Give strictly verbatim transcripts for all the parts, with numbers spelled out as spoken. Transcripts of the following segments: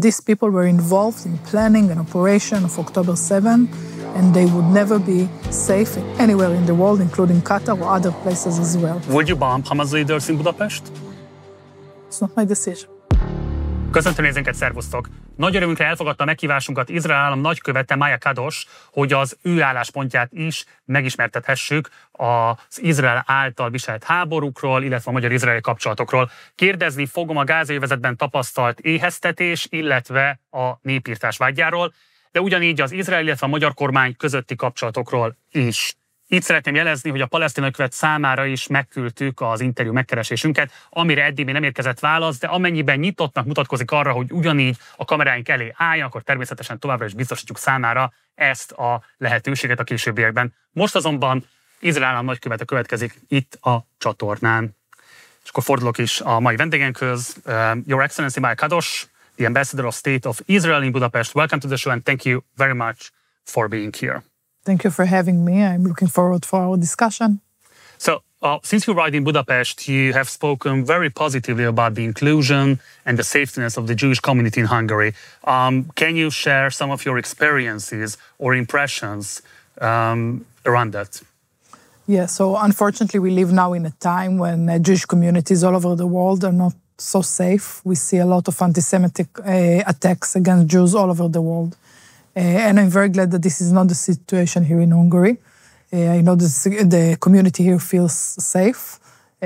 these people were involved in planning and operation of October seventh, and they would never be safe anywhere in the world, including Qatar or other places as well. Would you bomb Hamas leaders in Budapest? It's not my decision. Köszöntő nézőnket, szervusztok! Nagy örömünkre elfogadta a meghívásunkat Izrael állam nagykövete Maya Kadosh, hogy az ő álláspontját is megismertethessük az Izrael által viselt háborúkról, illetve a magyar-izraeli kapcsolatokról. Kérdezni fogom a gázai övezetben tapasztalt éheztetés, illetve a népirtás vágyáról, de ugyanígy az izrael, illetve a magyar kormány közötti kapcsolatokról is. Itt szeretném jelezni, hogy a palesztin nagykövet számára is megküldtük az interjú megkeresésünket, amire eddig még nem érkezett válasz, de amennyiben nyitottnak mutatkozik arra, hogy ugyanígy a kameráink elé álljon, akkor természetesen továbbra is biztosítjuk számára ezt a lehetőséget a későbbiekben. Most azonban Izrael állam nagykövete következik itt a csatornán. És akkor fordulok is a mai vendégünkhöz. Uh, Your Excellency Maya Kadosh, the Ambassador of State of Israel in Budapest. Welcome to the show and thank you very much for being here. Thank you for having me. I'm looking forward for our discussion. So, uh, since you write in Budapest, you have spoken very positively about the inclusion and the safetyness of the Jewish community in Hungary. Um, can you share some of your experiences or impressions um, around that? Yeah, so unfortunately we live now in a time when uh, Jewish communities all over the world are not so safe. We see a lot of anti-Semitic uh, attacks against Jews all over the world. Uh, and I'm very glad that this is not the situation here in Hungary. Uh, I know this, the community here feels safe.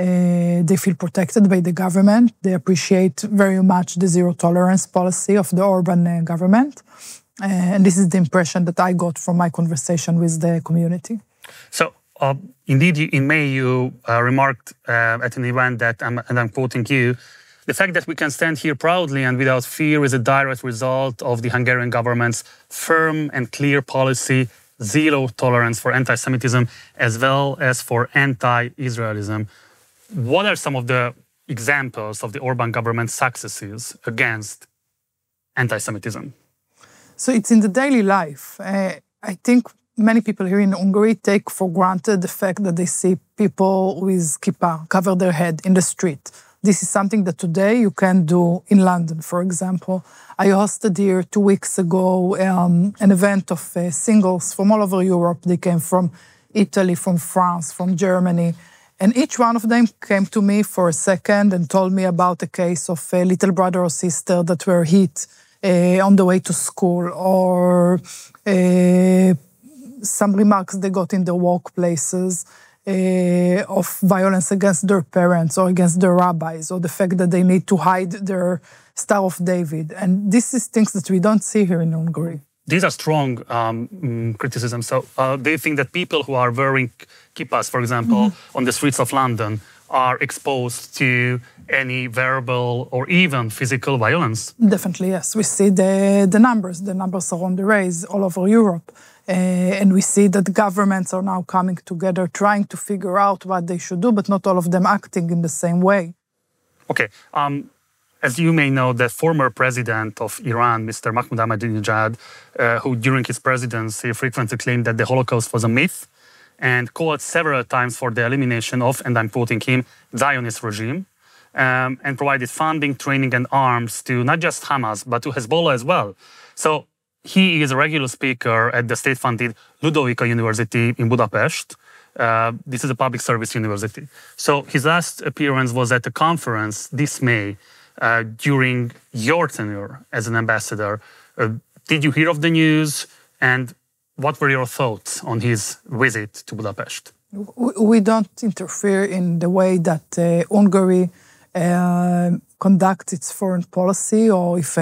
Uh, they feel protected by the government. They appreciate very much the zero tolerance policy of the Orban uh, government. Uh, and this is the impression that I got from my conversation with the community. So, uh, indeed, in May you uh, remarked uh, at an event that, um, and I'm quoting you, the fact that we can stand here proudly and without fear is a direct result of the Hungarian government's firm and clear policy, zero tolerance for anti-Semitism, as well as for anti-Israelism. What are some of the examples of the Orban government's successes against anti-Semitism? So it's in the daily life. Uh, I think many people here in Hungary take for granted the fact that they see people with kippah cover their head in the street. This is something that today you can do in London, for example. I hosted here two weeks ago um, an event of uh, singles from all over Europe. They came from Italy, from France, from Germany. And each one of them came to me for a second and told me about a case of a little brother or sister that were hit uh, on the way to school, or uh, some remarks they got in their workplaces. Uh, of violence against their parents or against their rabbis, or the fact that they need to hide their Star of David. And this is things that we don't see here in Hungary. These are strong um, criticisms. So uh, do you think that people who are wearing kippahs, for example, mm-hmm. on the streets of London, are exposed to any verbal or even physical violence? Definitely, yes. We see the, the numbers. The numbers are on the rise all over Europe. Uh, and we see that governments are now coming together, trying to figure out what they should do, but not all of them acting in the same way. Okay. Um, as you may know, the former president of Iran, Mister Mahmoud Ahmadinejad, uh, who during his presidency frequently claimed that the Holocaust was a myth and called several times for the elimination of, and I'm quoting him, Zionist regime, um, and provided funding, training, and arms to not just Hamas, but to Hezbollah as well. So, he is a regular speaker at the state-funded Ludovika University in Budapest. Uh, this is a public service university. So his last appearance was at a conference this May uh, during your tenure as an ambassador. Uh, did you hear of the news, and what were your thoughts on his visit to Budapest? We don't interfere in the way that uh, Hungary uh, conduct its foreign policy, or if uh,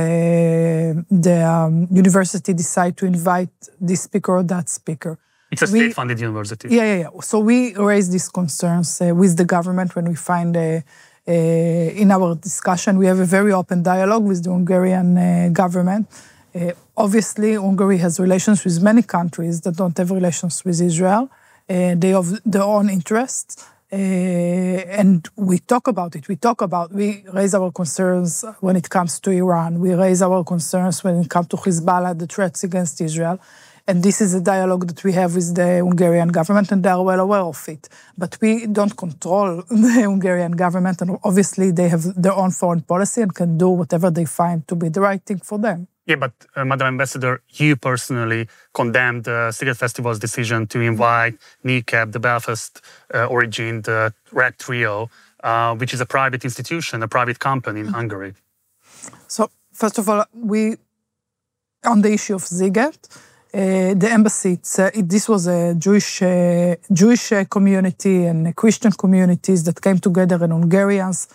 the um, university decide to invite this speaker or that speaker. It's a state-funded university. Yeah, yeah, yeah. So we raise these concerns uh, with the government when we find, uh, uh, in our discussion, we have a very open dialogue with the Hungarian uh, government. Uh, obviously, Hungary has relations with many countries that don't have relations with Israel. Uh, they have their own interests. Uh, and we talk about it. We talk about, we raise our concerns when it comes to Iran. We raise our concerns when it comes to Hezbollah, the threats against Israel. And this is a dialogue that we have with the Hungarian government, and they are well aware of it. But we don't control the Hungarian government, and obviously they have their own foreign policy and can do whatever they find to be the right thing for them. Yeah, but uh, Madam Ambassador, you personally condemned the Sziget Fesztivál's decision to invite N I C A B, the Belfast-origined uh, Red Trio, uh, which is a private institution, a private company in Hungary. So, first of all, we, on the issue of Sziget, uh, the embassy, it's, uh, it, this was a Jewish, uh, Jewish uh, community and Christian communities that came together, and Hungarians,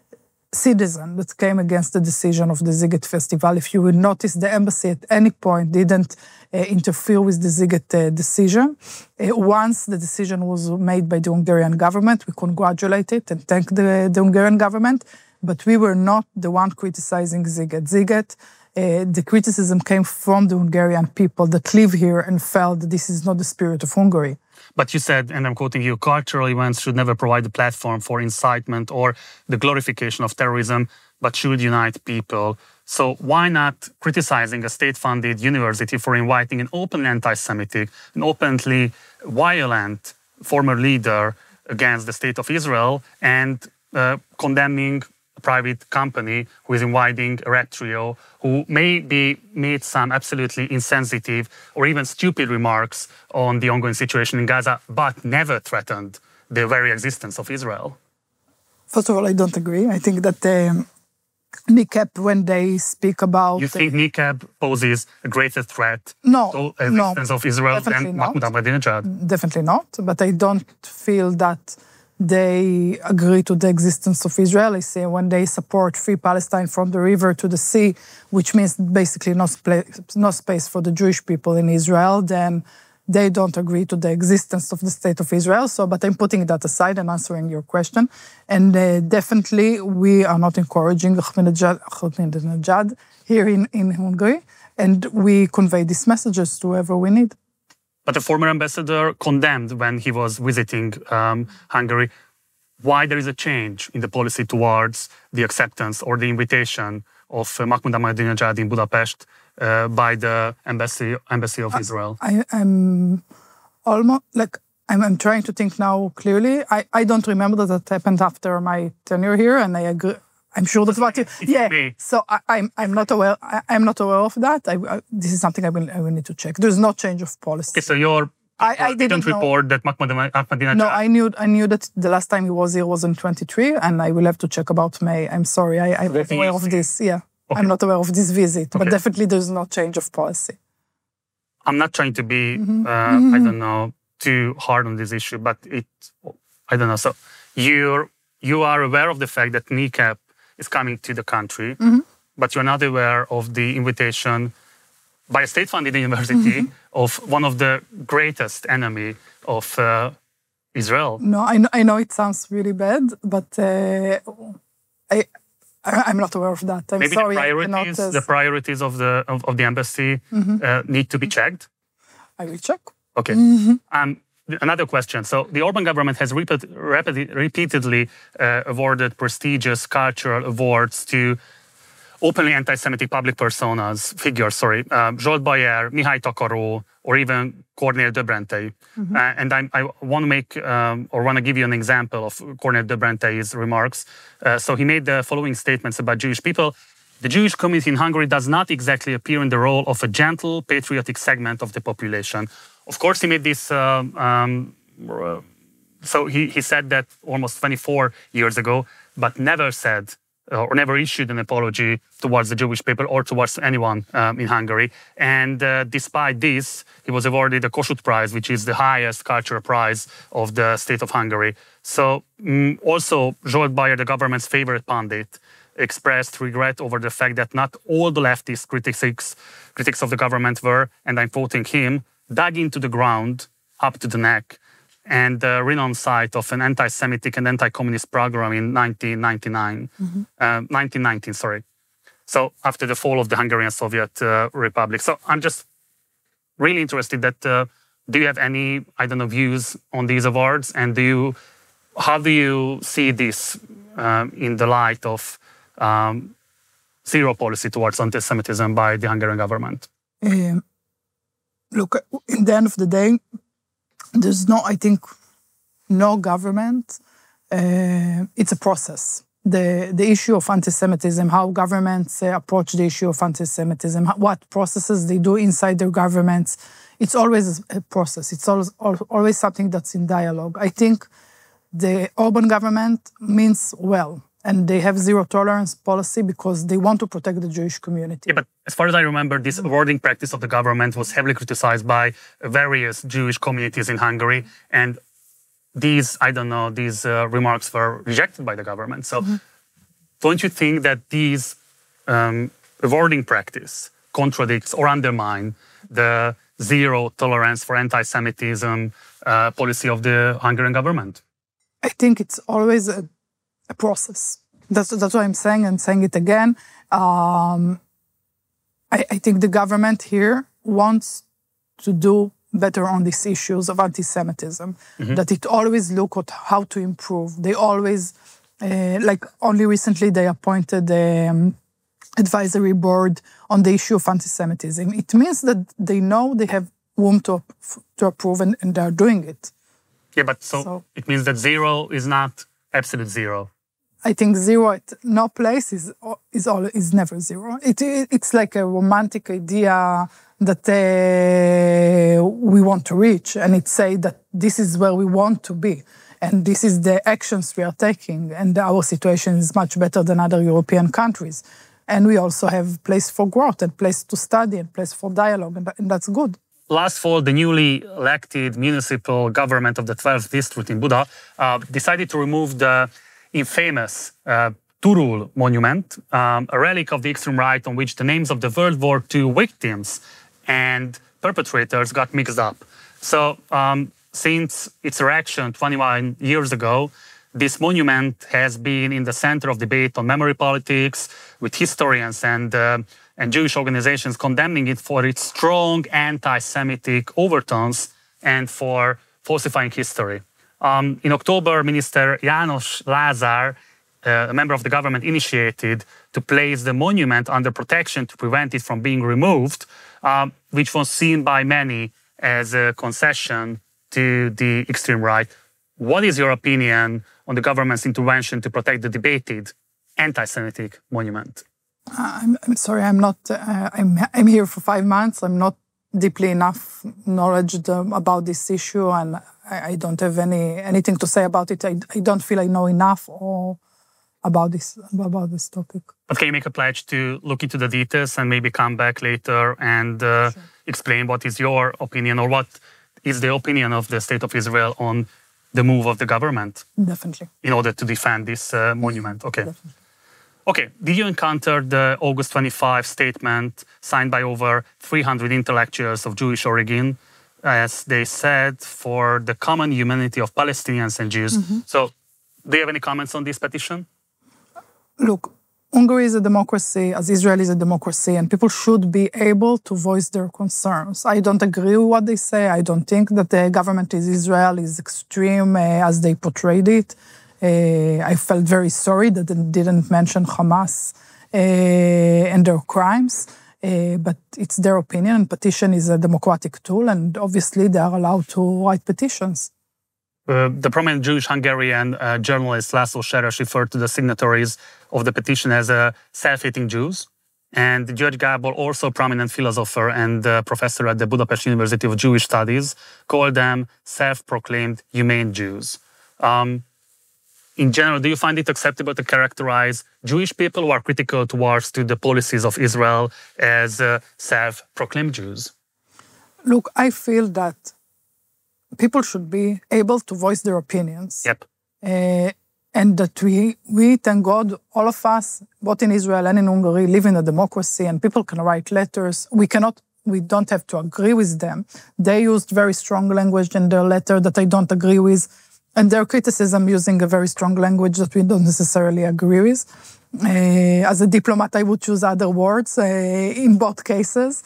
citizens that came against the decision of the Sziget Festival. If you will notice, the embassy at any point didn't uh, interfere with the Sziget uh, decision. Uh, once the decision was made by the Hungarian government, we congratulate it and thank the, the Hungarian government, but we were not the one criticizing Sziget. Sziget, uh, the criticism came from the Hungarian people that live here and felt that this is not the spirit of Hungary. But you said, and I'm quoting you, cultural events should never provide a platform for incitement or the glorification of terrorism, but should unite people. So why not criticizing a state-funded university for inviting an openly anti-Semitic, an openly violent former leader against the state of Israel, and uh, condemning a private company who is inviting a Red Trio, who maybe made some absolutely insensitive or even stupid remarks on the ongoing situation in Gaza, but never threatened the very existence of Israel? First of all, I don't agree. I think that um, N I C A B, when they speak about... You think N I C A B poses a greater threat no, to the existence no, of Israel than Mahmoud Ahmadinejad? Definitely not, but I don't feel that they agree to the existence of Israel. I say when they support free Palestine from the river to the sea, which means basically no, no space for the Jewish people in Israel, then they don't agree to the existence of the state of Israel. So, but I'm putting that aside and answering your question. And uh, definitely, we are not encouraging Ahmadinejad here in, in Hungary, and we convey these messages to whoever we need. But the former ambassador condemned when he was visiting um, Hungary why there is a change in the policy towards the acceptance or the invitation of uh, Mahmoud Ahmadinejad in Budapest uh, by the embassy embassy of Israel. I, I'm almost like I'm, I'm trying to think now clearly. I, I don't remember that that happened after my tenure here, and I agree. I'm sure that's what you. Yeah. So I, I'm I'm not aware. I, I'm not aware of that. I, I, this is something I will I will need to check. There's no change of policy. Okay, so your I, I didn't report that Mahmoud Ahmadinejad. No, I knew I knew that the last time he was here was in twenty-three, and I will have to check about May. I'm sorry, I, I'm not aware of this. Yeah, okay. I'm not aware of this visit, okay. But definitely there's no change of policy. I'm not trying to be, mm-hmm. uh, mm-hmm. I don't know, too hard on this issue, but it, I don't know. So you you are aware of the fact that N I C A B is coming to the country, mm-hmm. but you're not aware of the invitation by a state-funded university mm-hmm. of one of the greatest enemy of uh, Israel. No, I know, I know it sounds really bad, but uh, I, I'm not aware of that. I'm Maybe sorry. the priorities, I cannot, uh, the priorities of the of, of the embassy mm-hmm. uh, need to be checked. I will check. Okay. Mm-hmm. Um, Another question. So the Orban government has repeat, repeat, repeatedly uh, awarded prestigious cultural awards to openly anti-Semitic public personas, figures, sorry, uh, Zsolt Bayer, Mihály Takaró, or even Kornél Döbrentei. Mm-hmm. Uh, and I, I want to make, um, or want to give you an example of Kornél Döbrentei's remarks. Uh, so he made the following statements about Jewish people. The Jewish community in Hungary does not exactly appear in the role of a gentle, patriotic segment of the population. Of course, he made this, um, um, so he, he said that almost twenty-four years ago, but never said uh, or never issued an apology towards the Jewish people or towards anyone um, in Hungary. And uh, despite this, he was awarded the Kossuth Prize, which is the highest cultural prize of the state of Hungary. So um, also, Zsolt Bayer, the government's favorite pundit, expressed regret over the fact that not all the leftist critics, critics of the government were, and I'm quoting him, dug into the ground up to the neck and the renowned site of an anti-Semitic and anti-communist program in nineteen ninety-nine, mm-hmm. uh, nineteen nineteen, sorry. So after the fall of the Hungarian Soviet uh, Republic. So I'm just really interested that, uh, do you have any, I don't know, views on these awards? And do you, how do you see this uh, in the light of um, zero policy towards anti-Semitism by the Hungarian government? Um. Look, in the end of the day, there's no, I think, no government. Uh, it's a process. The, the issue of anti-Semitism, how governments uh, approach the issue of anti-Semitism, what processes they do inside their governments, it's always a process. It's always, always something that's in dialogue. I think the Orban government means well, and they have zero tolerance policy because they want to protect the Jewish community. Yeah, but as far as I remember, this wording practice of the government was heavily criticized by various Jewish communities in Hungary, and these, I don't know, these uh, remarks were rejected by the government. So mm-hmm. don't you think that these um, wording practice contradicts or undermine the zero tolerance for anti-Semitism uh, policy of the Hungarian government? I think it's always a, a process. That's, that's what I'm saying, and saying it again. Um, I, I think the government here wants to do better on these issues of anti-Semitism, mm-hmm. that it always look at how to improve. They always, uh, like only recently they appointed the um, advisory board on the issue of anti-Semitism. It means that they know they have room to, to approve, and, and they're doing it. Yeah, but so, so it means that zero is not absolute zero. I think zero at no place is is all is never zero. It, it it's like a romantic idea that uh, we want to reach, and it say that this is where we want to be, and this is the actions we are taking, and our situation is much better than other European countries, and we also have place for growth and place to study and place for dialogue, and, and that's good. Last fall, the newly elected municipal government of the twelfth district in Buda uh, decided to remove the infamous uh, Turul monument, um, a relic of the extreme right on which the names of the World War Two victims and perpetrators got mixed up. So um, since its erection twenty-one years ago, this monument has been in the center of debate on memory politics, with historians and uh, and Jewish organizations condemning it for its strong anti-Semitic overtones and for falsifying history. Um, in October, Minister János Lázár, uh, a member of the government, initiated to place the monument under protection to prevent it from being removed, um, which was seen by many as a concession to the extreme right. What is your opinion on the government's intervention to protect the debated anti-Semitic monument? I'm, I'm sorry, I'm not. Uh, I'm I'm here for five months. I'm not deeply enough knowledge about this issue, and I, I don't have any anything to say about it. I, I don't feel I know enough or about this about this topic. But can you make a pledge to look into the details and maybe come back later and uh, sure. explain what is your opinion, or what is the opinion of the State of Israel on the move of the government? Definitely. In order to defend this uh, monument. Okay. Definitely. Okay, did you encounter the August twenty-fifth statement signed by over three hundred intellectuals of Jewish origin, as they said, for the common humanity of Palestinians and Jews? Mm-hmm. So, do you have any comments on this petition? Look, Hungary is a democracy, as Israel is a democracy, and people should be able to voice their concerns. I don't agree with what they say. I don't think that the government in Israel is extreme uh, as they portrayed it. Uh, I felt very sorry that they didn't mention Hamas uh, and their crimes, uh, but it's their opinion, and petition is a democratic tool, and obviously they are allowed to write petitions. Uh, the prominent Jewish Hungarian uh, journalist László Seres referred to the signatories of the petition as uh, self-hating Jews, and György Gábor, also a prominent philosopher and uh, professor at the Budapest University of Jewish Studies, called them self-proclaimed humane Jews. Um, In general, do you find it acceptable to characterize Jewish people who are critical towards to the policies of Israel as uh, self-proclaimed Jews? Look, I feel that people should be able to voice their opinions. Yep. Uh, and that we, we, thank God, all of us, both in Israel and in Hungary, live in a democracy, and people can write letters. We cannot, we don't have to agree with them. They used very strong language in their letter that I don't agree with, and their criticism using a very strong language that we don't necessarily agree with. Uh, as a diplomat, I would choose other words uh, in both cases,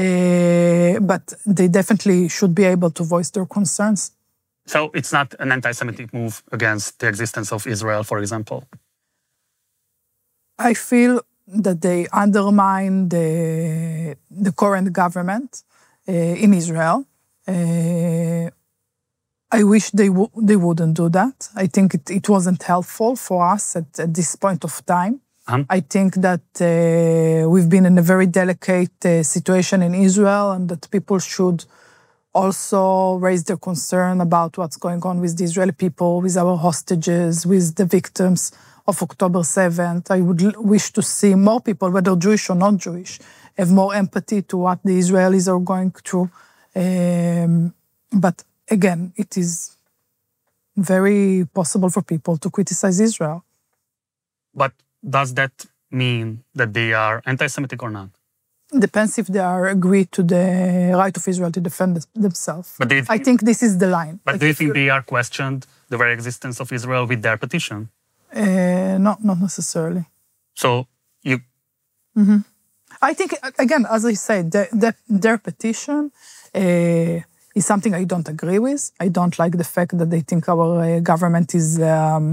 uh, but they definitely should be able to voice their concerns. So it's not an anti-Semitic move against the existence of Israel, for example? I feel that they undermine the, the current government, uh, in Israel. Uh, I wish they w- they wouldn't do that. I think it, it wasn't helpful for us at, at this point of time. Uh-huh. I think that uh, we've been in a very delicate uh, situation in Israel, and that people should also raise their concern about what's going on with the Israeli people, with our hostages, with the victims of October seventh. I would l- wish to see more people, whether Jewish or not Jewish, have more empathy to what the Israelis are going through. Um, but again, it is very possible for people to criticize Israel. But does that mean that they are anti-Semitic or not? Depends if they are agree to the right of Israel to defend themselves. But do you I think this is the line. But Like do you if think you- they are questioned the very existence of Israel with their petition? Uh, not not necessarily. So you I think, again, as I said, the, the, their petition uh, is something I don't agree with. I don't like the fact that they think our uh, government is um,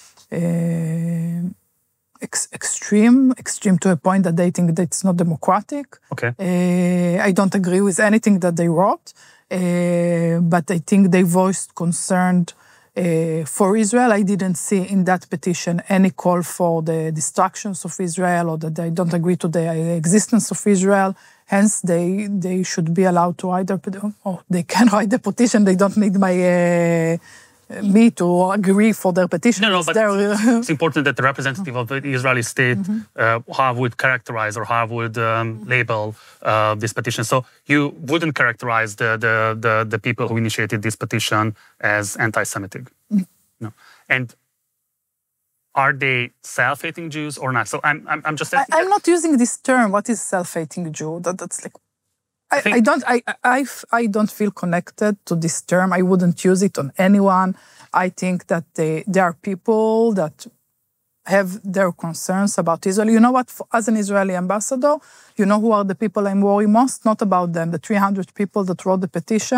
uh, ex- extreme, extreme to a point that they think that it's not democratic. okay. Uh, I don't agree with anything that they wrote, uh, but I think they voiced concern uh, for Israel. I didn't see in that petition any call for the destructions of Israel or that they don't agree to the existence of Israel. Hence, they they should be allowed to write their petition. Oh, they can write the petition. They don't need my uh, me to agree for their petition. No, no, It's but their- it's important that the representative of the Israeli state uh, how would characterize or how would um, label uh, this petition. So you wouldn't characterize the, the, the, the people who initiated this petition as anti-Semitic? No. And are they self-hating Jews or not? So I'm, I'm, I'm just I, asking. I'm not using this term. What is self-hating Jew? That, that's like, I, think- I don't. I, I, I don't feel connected to this term. I wouldn't use it on anyone. I think that they, there are people that have their concerns about Israel. You know what? For, as an Israeli ambassador, you know who are the people I'm worried most? Not about them. The three hundred people that wrote the petition.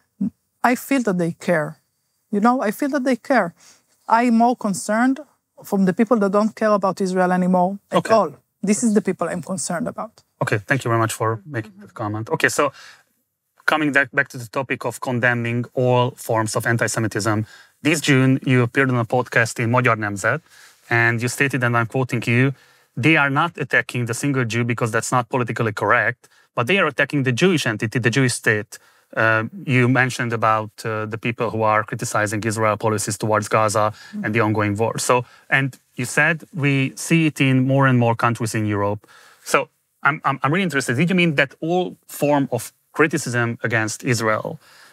I feel that they care. You know, I feel that they care. I'm more concerned from the people that don't care about Israel anymore at Okay. all. This is the people I'm concerned about. Okay, thank you very much for making that comment. Okay, so coming back, back to the topic of condemning all forms of anti-Semitism, this June you appeared on a podcast in Magyar Nemzet, and you stated, and I'm quoting you, they are not attacking the single Jew because that's not politically correct, but they are attacking the Jewish entity, the Jewish state. Uh, you mentioned about uh, the people who are criticizing Israel policies towards Gaza and the ongoing war. So, and you said we see it in more and more countries in Europe. So I'm, I'm, I'm really interested. Did you mean that all form of criticism against Israel,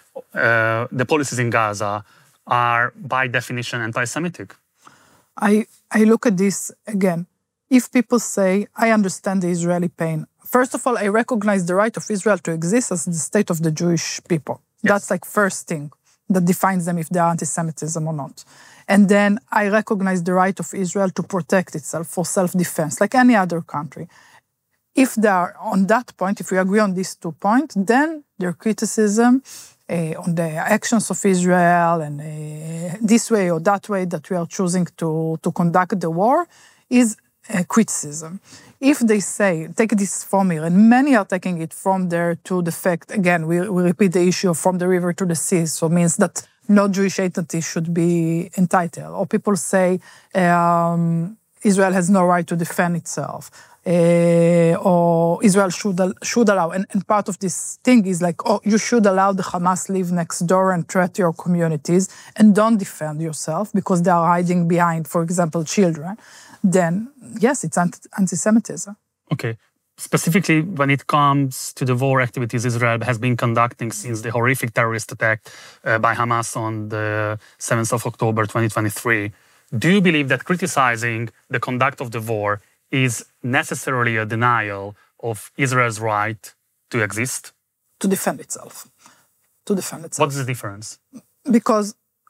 uh, the policies in Gaza, are by definition anti-Semitic? I, I look at this again. If people say, I understand the Israeli pain, first of all, I recognize the right of Israel to exist as the state of the Jewish people. Yes. That's like first thing that defines them if they are anti-Semitism or not. And then I recognize the right of Israel to protect itself for self-defense, like any other country. If they are on that point, if we agree on these two points, then their criticism uh, on the actions of Israel and uh, this way or that way that we are choosing to, to conduct the war is uh, criticism. If they say, take this from here, and many are taking it from there to the fact, again, we, we repeat the issue of from the river to the sea, so it means that no Jewish entity should be entitled. Or people say um, Israel has no right to defend itself. Uh, or Israel should should allow, and, and part of this thing is like, oh, you should allow the Hamas live next door and threat your communities, and don't defend yourself because they are hiding behind, for example, children. Then yes, it's anti- anti-Semitism. Okay. Specifically, when it comes to the war activities Israel has been conducting since the horrific terrorist attack uh, by Hamas on the seventh of October twenty twenty-three, do you believe that criticizing the conduct of the war is necessarily a denial of Israel's right to exist? To defend itself. To defend itself. What's the difference? Because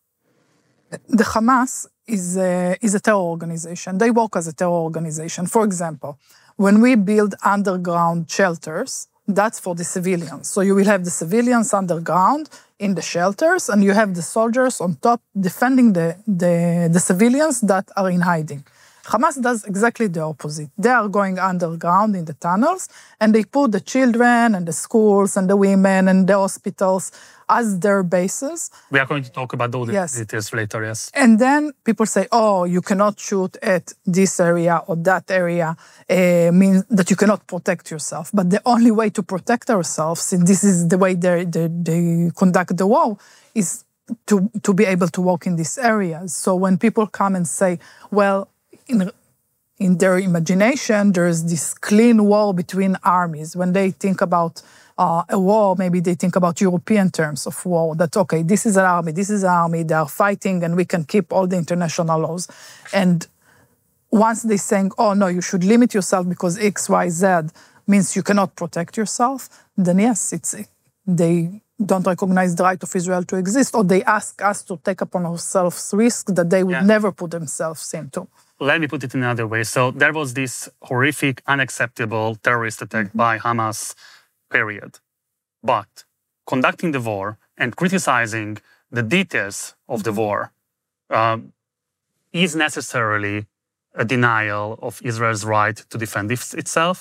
the Hamas is a, is a terror organization. They work as a terror organization. For example, when we build underground shelters, that's for the civilians. So you will have the civilians underground in the shelters, and you have the soldiers on top defending the, the, the civilians that are in hiding. Hamas does exactly the opposite. They are going underground in the tunnels, and they put the children and the schools and the women and the hospitals as their bases. We are going to talk about those Yes. details later, yes. And then people say, oh, you cannot shoot at this area or that area, uh, means that you cannot protect yourself. But the only way to protect ourselves, and this is the way they, they, they conduct the war, is to, to be able to walk in these areas. So when people come and say, well, in, in their imagination, there's this clean wall between armies. When they think about uh, a war, maybe they think about European terms of war, that, okay, this is an army, this is an army, they are fighting, and we can keep all the international laws. And once they're saying, oh, no, you should limit yourself because X, Y, Z means you cannot protect yourself, then yes, it's they don't recognize the right of Israel to exist, or they ask us to take upon ourselves risks that they would Yeah. never put themselves into. Let me put it another way. So there was this horrific, unacceptable terrorist attack mm-hmm. by Hamas, period. But conducting the war and criticizing the details of the war um, is necessarily a denial of Israel's right to defend itself?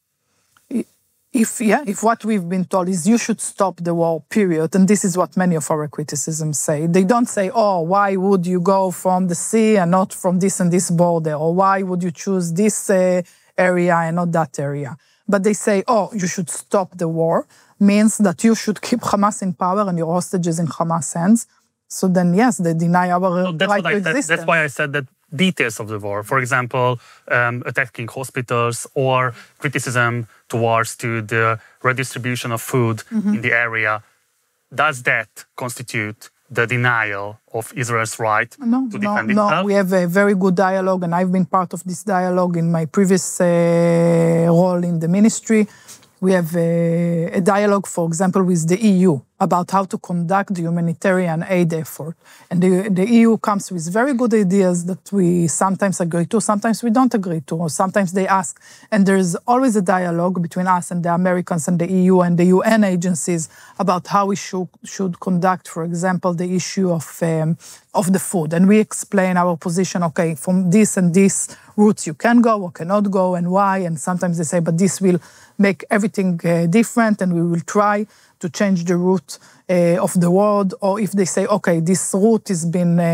If, yeah, if what we've been told is you should stop the war, period, and this is what many of our criticisms say. They don't say, oh, why would you go from the sea and not from this and this border? Or why would you choose this uh, area and not that area? But they say, oh, you should stop the war, means that you should keep Hamas in power and your hostages in Hamas' hands. So then, yes, they deny our no, that's right what to I, existence. that, that's why I said that details of the war, for example, um, attacking hospitals or criticism towards to the redistribution of food mm-hmm. in the area, does that constitute the denial of Israel's right no, to defend no, itself? No, we have a very good dialogue, and I've been part of this dialogue in my previous uh, role in the ministry. We have a, a dialogue, for example, with the E U about how to conduct the humanitarian aid effort. And the, the E U comes with very good ideas that we sometimes agree to, sometimes we don't agree to, or sometimes they ask. And there's always a dialogue between us and the Americans and the E U and the U N agencies about how we should, should conduct, for example, the issue of, um, of the food. And we explain our position, okay, from this and this routes you can go or cannot go and why. And sometimes they say, but this will make everything uh, different, and we will try to change the route uh, of the world. Or if they say, okay, this route has been um,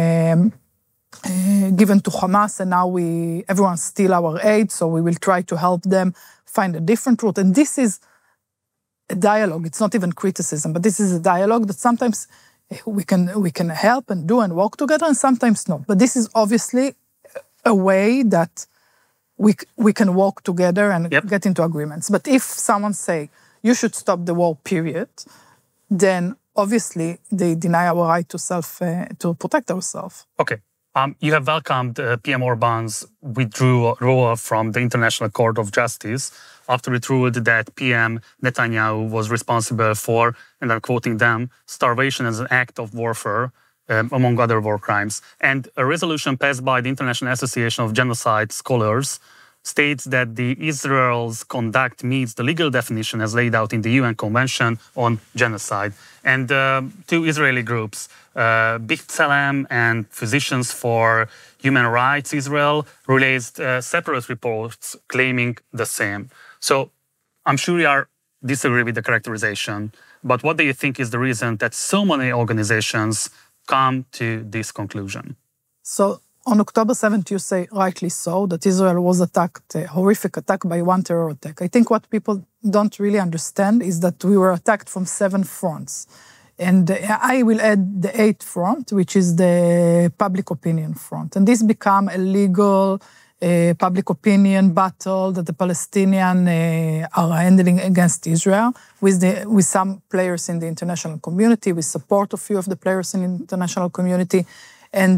uh, given to Hamas, and now we everyone steal our aid, so we will try to help them find a different route. And this is a dialogue. It's not even criticism, but this is a dialogue that sometimes we can we can help and do and work together, and sometimes not. But this is obviously a way that we we can walk together and yep. get into agreements. But if someone say, you should stop the war, period, then obviously they deny our right to self, uh, to protect ourselves. Okay. Um, you have welcomed uh, P M Orban's withdrawal from the International Court of Justice after it ruled that P M Netanyahu was responsible for, and I'm quoting them, starvation as an act of warfare, Um, among other war crimes. And a resolution passed by the International Association of Genocide Scholars states that the Israel's conduct meets the legal definition as laid out in the U N Convention on Genocide. And uh, two Israeli groups, uh, B'Tselem and Physicians for Human Rights Israel, released uh, separate reports claiming the same. So I'm sure you are disagree with the characterization, but what do you think is the reason that so many organizations come to this conclusion? So on October seventh, you say rightly so, that Israel was attacked, a horrific attack by one terror attack. I think what people don't really understand is that we were attacked from seven fronts. And I will add the eighth front, which is the public opinion front. And this became a legal uh, public opinion battle that the Palestinians uh, are handling against Israel with, the, with some players in the international community, with support of few of the players in the international community. And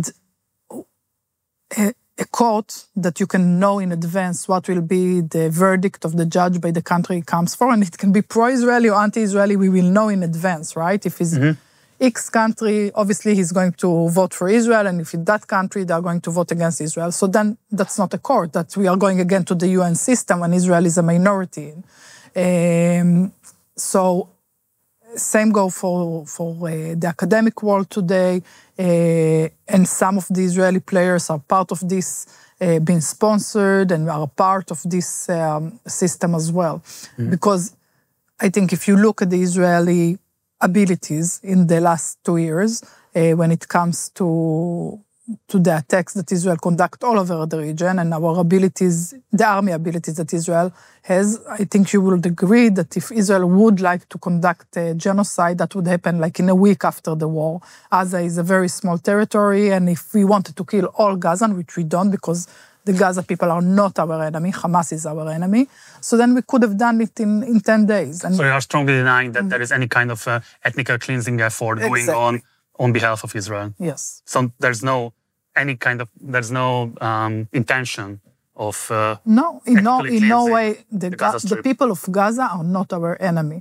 a, a court that you can know in advance what will be the verdict of the judge by the country it comes for, and it can be pro-Israeli or anti-Israeli, we will know in advance, right? If it's mm-hmm. X country, obviously he's going to vote for Israel, and if in that country, they're going to vote against Israel. So then that's not a court, that we are going again to the U N system when Israel is a minority. Um, so same go for, for uh, the academic world today, uh, and some of the Israeli players are part of this, uh, being sponsored and are part of this um, system as well. Mm. Because I think if you look at the Israeli abilities in the last two years, uh, when it comes to to the attacks that Israel conduct all over the region and our abilities, the army abilities that Israel has, I think you will agree that if Israel would like to conduct a genocide, that would happen like in a week after the war. Gaza is a very small territory, and if we wanted to kill all Gazan, which we don't because the Gaza people are not our enemy, Hamas is our enemy, so then we could have done it in, in ten days. And so you are strongly denying that mm-hmm. there is any kind of uh, ethnic cleansing effort exactly. going on on behalf of Israel? Yes. So there's no any kind of, there's no um, intention of uh, No, in no, in no way. The, the, Ga- the people of Gaza are not our enemy.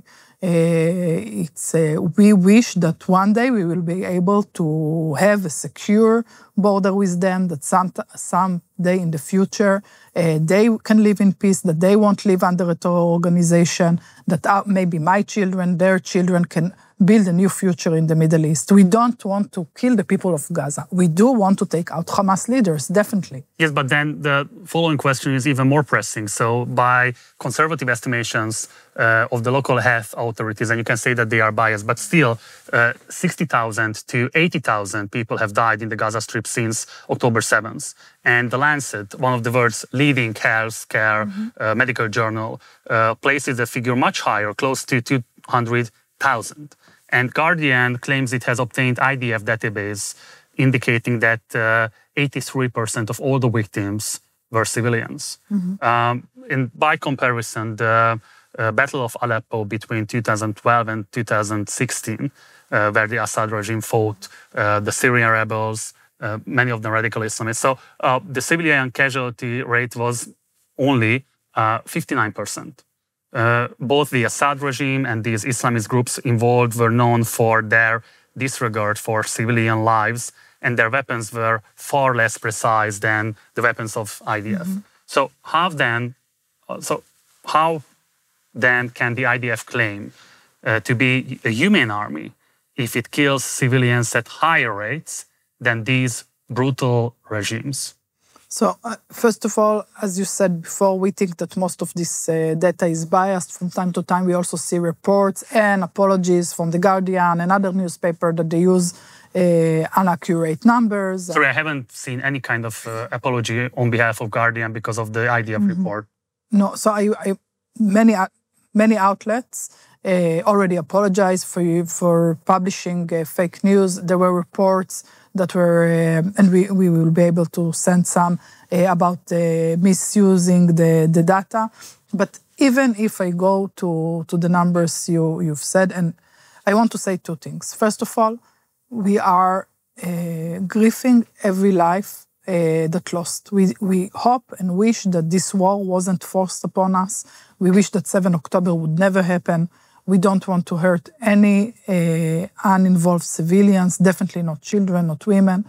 Uh, it's uh, we wish that one day we will be able to have a secure border with them, that some someday in the future uh, they can live in peace, that they won't live under a terror organization, that uh, maybe my children, their children can build a new future in the Middle East. We don't want to kill the people of Gaza. We do want to take out Hamas leaders, definitely. Yes, but then the following question is even more pressing. So by conservative estimations uh, of the local health authorities, and you can say that they are biased, but still uh, sixty thousand to eighty thousand people have died in the Gaza Strip since October seventh. And The Lancet, one of the world's leading health care mm-hmm. uh, medical journal, uh, places the figure much higher, close to two hundred thousand. And Guardian claims it has obtained I D F database indicating that uh, eighty-three percent of all the victims were civilians. Mm-hmm. Um, in, by comparison, the uh, Battle of Aleppo between two thousand twelve and two thousand sixteen, uh, where the Assad regime fought uh, the Syrian rebels, uh, many of them radical Islamists. So uh, the civilian casualty rate was only uh, fifty-nine percent. Uh, both the Assad regime and these Islamist groups involved were known for their disregard for civilian lives, and their weapons were far less precise than the weapons of I D F. Mm-hmm. So how then, so how then can the I D F claim uh, to be a humane army if it kills civilians at higher rates than these brutal regimes? So, uh, first of all, as you said before, we think that most of this uh, data is biased. From time to time, we also see reports and apologies from The Guardian and other newspapers that they use uh, inaccurate numbers. Sorry, I haven't seen any kind of uh, apology on behalf of Guardian because of the I D F mm-hmm. report. No, so I, I, many, many outlets uh, already apologized for you for publishing uh, fake news. There were reports that were, uh, and we, we will be able to send some uh, about uh, misusing the, the data. But even if I go to, to the numbers you, you've said, and I want to say two things. First of all, we are uh, grieving every life uh, that lost. We, we hope and wish that this war wasn't forced upon us. We wish that seventh of October would never happen. We don't want to hurt any uh, uninvolved civilians, definitely not children, not women.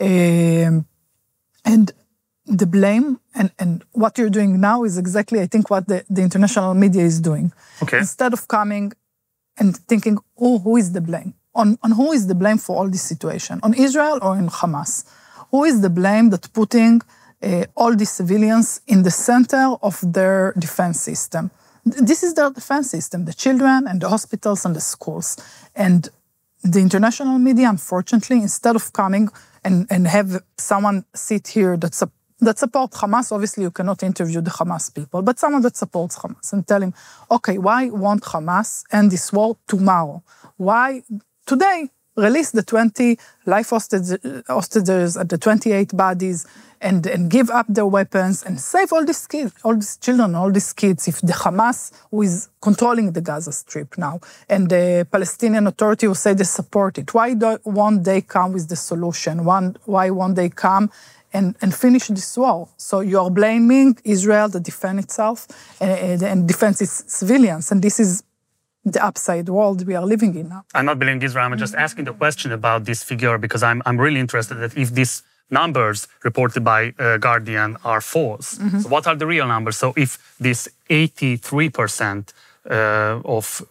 Um, and the blame, and, and what you're doing now is exactly, I think, what the, the international media is doing. Okay. Instead of coming and thinking, oh, who is the blame? On, on who is the blame for all this situation? On Israel or in Hamas? Who is the blame that putting uh, all these civilians in the center of their defense system? This is their defense system, the children and the hospitals and the schools. And the international media, unfortunately, instead of coming and, and have someone sit here that, su- that supports Hamas, obviously you cannot interview the Hamas people, but someone that supports Hamas and tell him, okay, why won't Hamas end this war tomorrow? Why today release the twenty life hostages and the twenty-eight bodies and, and give up their weapons and save all these kids, all these children, all these kids, if the Hamas, who is controlling the Gaza Strip now, and the Palestinian Authority will say they support it, why don't, won't they come with the solution? One, why won't they come and, and finish this war? So you're blaming Israel to defend itself and, and defend its civilians, and this is the upside world we are living in now. I'm not blaming Israel, I'm just asking the question about this figure because I'm, I'm really interested that if these numbers reported by uh, Guardian are false, mm-hmm. so what are the real numbers? So if this eighty-three percent uh, of,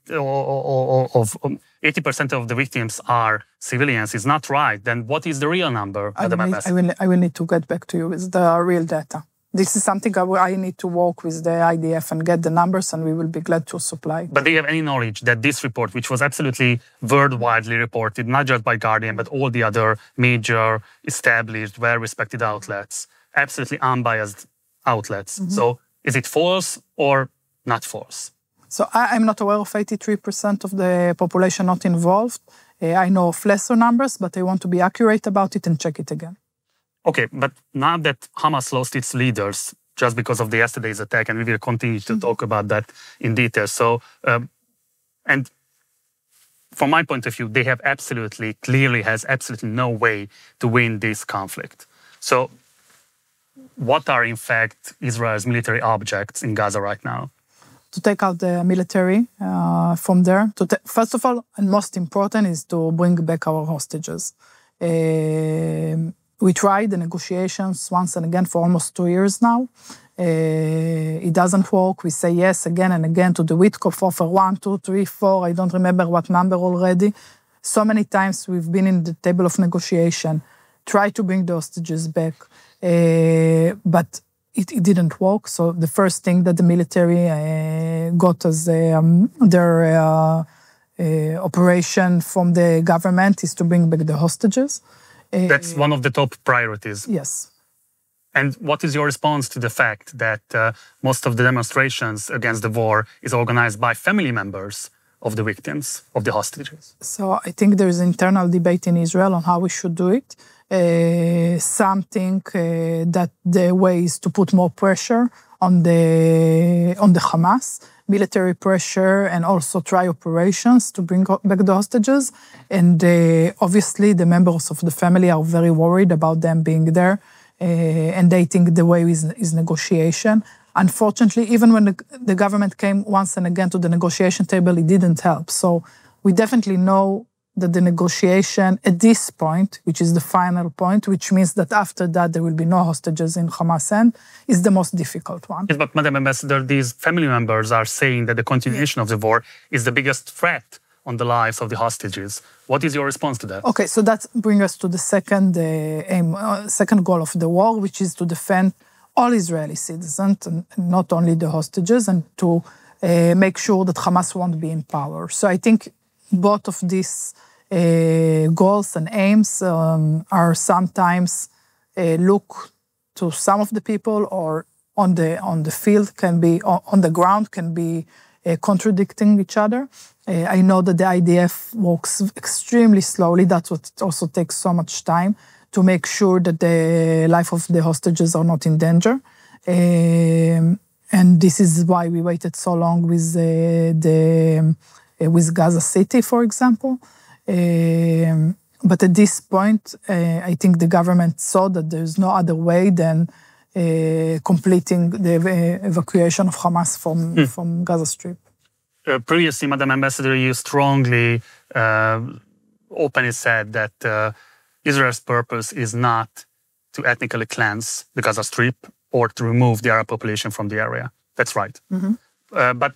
of, of eighty percent of the victims are civilians is not right, then what is the real number? I will, need, I, will, I will need to get back to you with the real data. This is something I, I need to work with the I D F and get the numbers, and we will be glad to supply. But do you have any knowledge that this report, which was absolutely worldwide reported, not just by Guardian, but all the other major, established, well-respected outlets, absolutely unbiased outlets. Mm-hmm. So is it false or not false? So I, I'm not aware of eighty-three percent of the population not involved. Uh, I know of lesser numbers, but I want to be accurate about it and check it again. Okay, but now that Hamas lost its leaders just because of the yesterday's attack, and we will continue to mm-hmm. talk about that in detail. So, um, and from my point of view, they have absolutely, clearly has absolutely no way to win this conflict. So, what are in fact Israel's military objects in Gaza right now? To take out the military uh, from there. To First of all, and most important, is to bring back our hostages. Uh, we tried the negotiations once and again for almost two years now. Uh, it doesn't work. We say yes again and again to the Witkoff offer, one, two, three, four, I don't remember what number already. So many times we've been in the table of negotiation, try to bring the hostages back, uh, but It, it didn't work. So the first thing that the military uh, got as um, their uh, uh, operation from the government is to bring back the hostages. Uh, That's one of the top priorities. Yes. And what is your response to the fact that uh, most of the demonstrations against the war is organized by family members of the victims, of the hostages? So I think there is an internal debate in Israel on how we should do it. Uh, something uh, that the way is to put more pressure on the on the Hamas, military pressure, and also try operations to bring back the hostages. And uh, obviously, the members of the family are very worried about them being there, uh, and they think the way is, is negotiation. Unfortunately, even when the, the government came once and again to the negotiation table, it didn't help. So we definitely know that the negotiation at this point, which is the final point, which means that after that there will be no hostages in Hamas end, is the most difficult one. Yes, but Madam Ambassador, these family members are saying that the continuation of the war is the biggest threat on the lives of the hostages. What is your response to that? Okay, so that brings us to the second uh, aim, uh, second goal of the war, which is to defend all Israeli citizens, and not only the hostages, and to uh, make sure that Hamas won't be in power. So I think both of these uh, goals and aims um, are sometimes uh, look to some of the people, or on the on the field can be on the ground can be uh, contradicting each other. Uh, I know that the I D F works extremely slowly. That's what it also takes so much time to make sure that the life of the hostages are not in danger. Um, and this is why we waited so long with uh, the. with Gaza City, for example. Um, but at this point, uh, I think the government saw that there's no other way than uh, completing the uh, evacuation of Hamas from, hmm. from Gaza Strip. Uh, previously, Madam Ambassador, you strongly, uh, openly said that uh, Israel's purpose is not to ethnically cleanse the Gaza Strip or to remove the Arab population from the area. That's right. Mm-hmm. Uh, but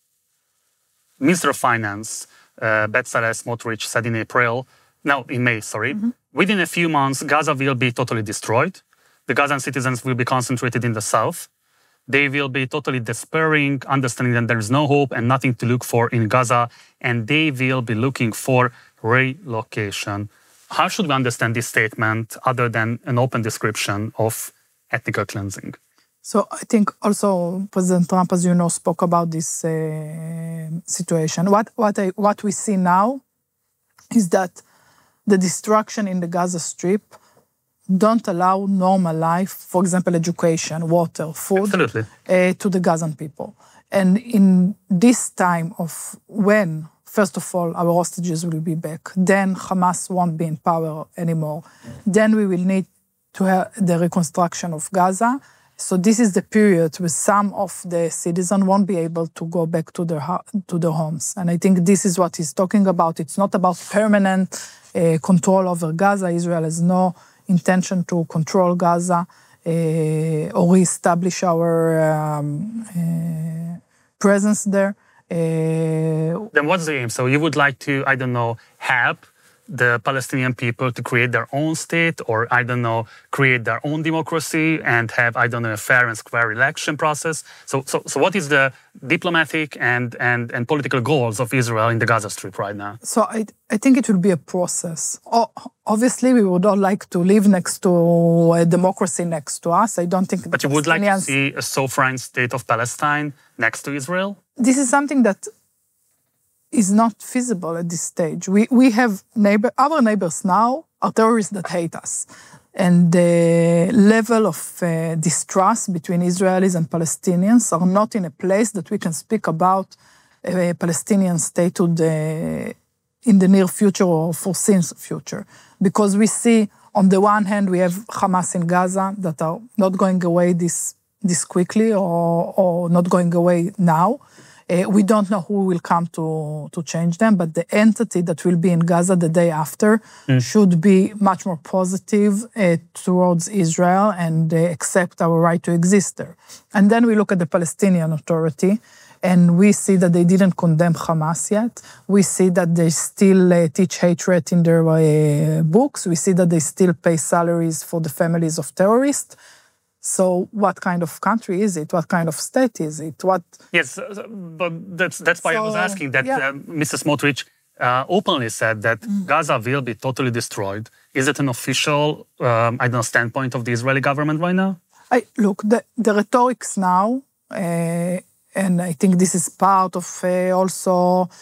Minister of Finance, uh, Bezalel Smotrich, said in April, no, in May, sorry, mm-hmm. within a few months, Gaza will be totally destroyed. The Gazan citizens will be concentrated in the south. They will be totally despairing, understanding that there is no hope and nothing to look for in Gaza, and they will be looking for relocation. How should we understand this statement other than an open description of ethnic cleansing? So I think also President Trump, as you know, spoke about this uh, situation. What what I, what we see now is that the destruction in the Gaza Strip don't allow normal life, for example, education, water, food, uh, to the Gazan people. And in this time of when, first of all, our hostages will be back, then Hamas won't be in power anymore, then we will need to have the reconstruction of Gaza. So this is the period where some of the citizens won't be able to go back to their to their homes. And I think this is what he's talking about. It's not about permanent uh, control over Gaza. Israel has no intention to control Gaza uh, or reestablish our um, uh, presence there. Then what's the aim? So you would like to, I don't know, help the Palestinian people to create their own state, or, I don't know, create their own democracy and have, I don't know, a fair and square election process. So so, so what is the diplomatic and, and, and political goals of Israel in the Gaza Strip right now? So I, I think it will be a process. O- obviously, we would all like to live next to a democracy next to us. I don't think... But you would like to see a sovereign state of Palestine next to Israel? This is something that is not feasible at this stage. We we have neighbor, our neighbors now are terrorists that hate us. And the level of uh, distrust between Israelis and Palestinians are not in a place that we can speak about a Palestinian statehood uh, in the near future or foreseen future. Because we see, on the one hand, we have Hamas in Gaza that are not going away this, this quickly or, or not going away now. Uh, we don't know who will come to, to change them, but the entity that will be in Gaza the day after mm. should be much more positive uh, towards Israel and uh, accept our right to exist there. And then we look at the Palestinian Authority, and we see that they didn't condemn Hamas yet. We see that they still uh, teach hatred in their uh, books. We see that they still pay salaries for the families of terrorists. So what kind of country is it? What kind of state is it? What? Yes, but that's that's why so, I was asking that yeah. uh, Mister Smotrich uh, openly said that mm. Gaza will be totally destroyed. Is it an official, um, I don't know, standpoint of the Israeli government right now? I, look, the, the rhetorics now, uh, and I think this is part of uh, also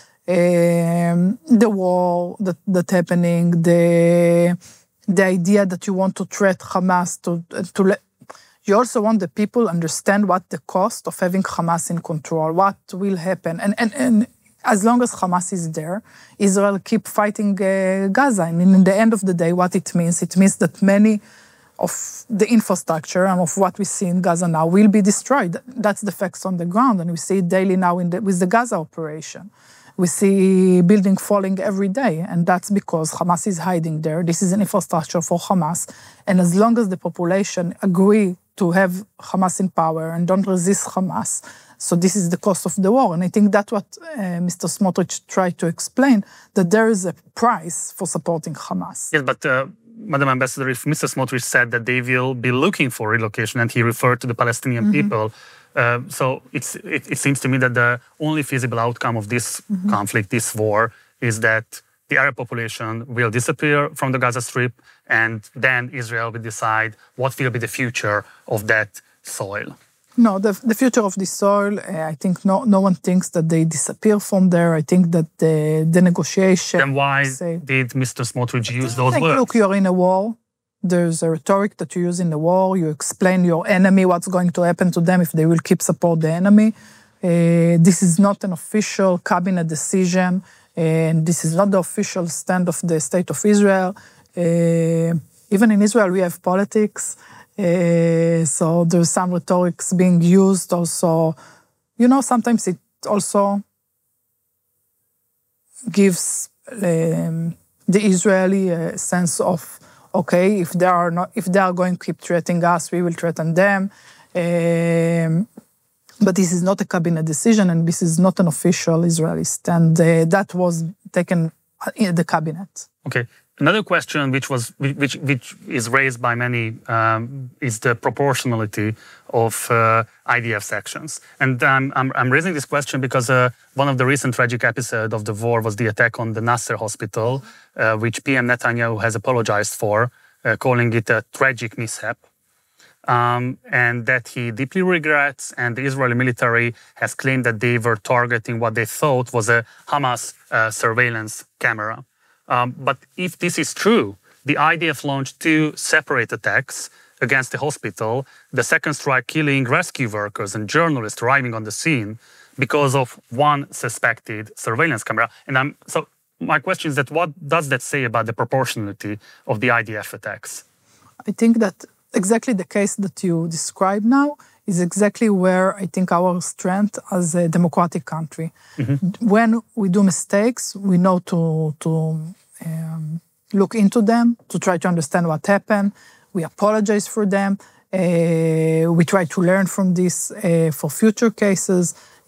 um, the war that that's happening, the the idea that you want to threat Hamas to to let. You also want the people understand what the cost of having Hamas in control, what will happen. And, and, and as long as Hamas is there, Israel keep fighting uh, Gaza. I mean, in the end of the day, what it means, it means that many of the infrastructure and of what we see in Gaza now will be destroyed. That's the facts on the ground, and we see it daily now in the, with the Gaza operation. We see building falling every day, and that's because Hamas is hiding there. This is an infrastructure for Hamas. And as long as the population agree to have Hamas in power and don't resist Hamas, so this is the cost of the war. And I think that's what uh, Mister Smotrich tried to explain, that there is a price for supporting Hamas. Yes, but uh, Madam Ambassador, if Mister Smotrich said that they will be looking for relocation and he referred to the Palestinian mm-hmm. people, Uh, so it's, it, it seems to me that the only feasible outcome of this mm-hmm. conflict, this war, is that the Arab population will disappear from the Gaza Strip, and then Israel will decide what will be the future of that soil. No, the, the future of this soil, uh, I think no, no one thinks that they disappear from there. I think that the, the negotiation... Then why say, did Mister Smotrich use those think, words? Look, you're in a war. There's a rhetoric that you use in the war. You explain your enemy, what's going to happen to them if they will keep support the enemy. Uh, this is not an official cabinet decision, and this is not the official stand of the State of Israel. Uh, even in Israel, we have politics, uh, so there's some rhetorics being used also. You know, sometimes it also gives um, the Israeli a sense of, okay, if they are not, if they are going to keep threatening us, we will threaten them. Um, but this is not a cabinet decision, and this is not an official Israeli stand. Uh, that was taken in the cabinet. Okay. Another question, which was which which is raised by many, um, is the proportionality of uh, I D F's actions. And um, I'm I'm raising this question because uh, one of the recent tragic episodes of the war was the attack on the Nasser hospital, uh, which P M Netanyahu has apologized for, uh, calling it a tragic mishap, um, and that he deeply regrets. And the Israeli military has claimed that they were targeting what they thought was a Hamas uh, surveillance camera. Um, but if this is true, the I D F launched two separate attacks against the hospital, the second strike killing rescue workers and journalists arriving on the scene because of one suspected surveillance camera. And I'm, so my question is that what does that say about the proportionality of the I D F attacks? I think that exactly the case that you describe now is exactly where I think our strength as a democratic country. Mm-hmm. When we do mistakes, we know to, to um, look into them, to try to understand what happened. We apologize for them. Uh, we try to learn from this uh, for future cases.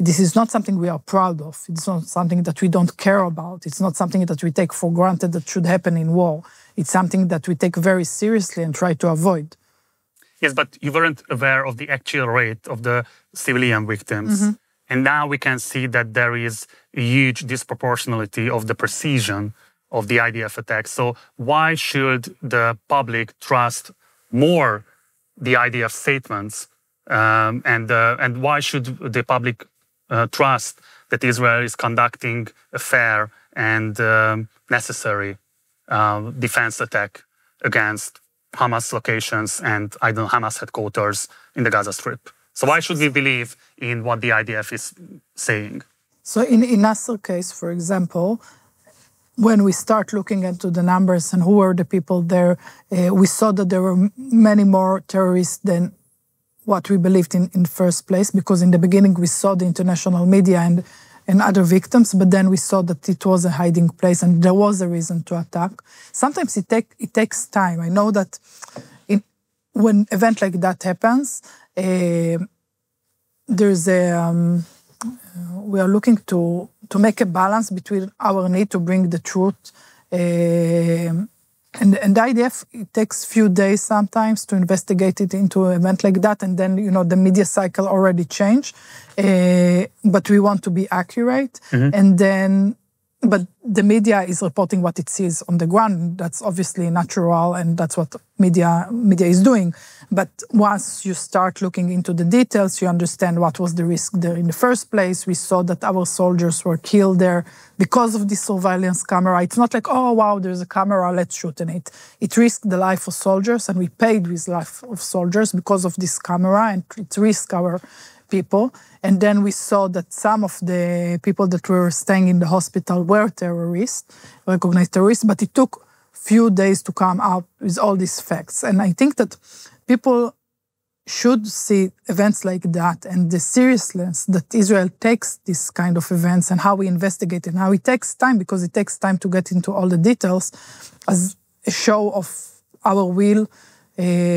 this is not something we are proud of. It's not something that we don't care about. It's not something that we take for granted that should happen in war. It's something that we take very seriously and try to avoid. Yes, but you weren't aware of the actual rate of the civilian victims. Mm-hmm. And now we can see that there is a huge disproportionality of the precision of the I D F attack. So why should the public trust more the I D F statements? Um, and, uh, and why should the public uh, trust that Israel is conducting a fair and um, necessary uh, defense attack against Hamas locations and I don't know, Hamas headquarters in the Gaza Strip? So why should we believe in what the I D F is saying? So in, in Nasser case, for example, when we start looking into the numbers and who were the people there, uh, we saw that there were many more terrorists than what we believed in in the first place, because in the beginning we saw the international media and, and other victims, but then we saw that it was a hiding place and there was a reason to attack. Sometimes it, take, it takes time. I know that in, when an event like that happens, uh, there's a... Um, we are looking to, to make a balance between our need to bring the truth uh, and, and the I D F, it takes few days sometimes to investigate it into an event like that, and then, you know, the media cycle already changed, uh, but we want to be accurate, mm-hmm. and then, but the media is reporting what it sees on the ground. That's obviously natural, and that's what media media is doing. But once you start looking into the details, you understand what was the risk there in the first place. We saw that our soldiers were killed there because of the surveillance camera. It's not like, oh, wow, there's a camera, let's shoot in it. It risked the life of soldiers, and we paid with life of soldiers because of this camera, and it risked our people. And then we saw that some of the people that were staying in the hospital were terrorists, recognized terrorists, but it took few days to come out with all these facts. And I think that people should see events like that and the seriousness that Israel takes this kind of events and how we investigate it and how it takes time, because it takes time to get into all the details, as a show of our will uh,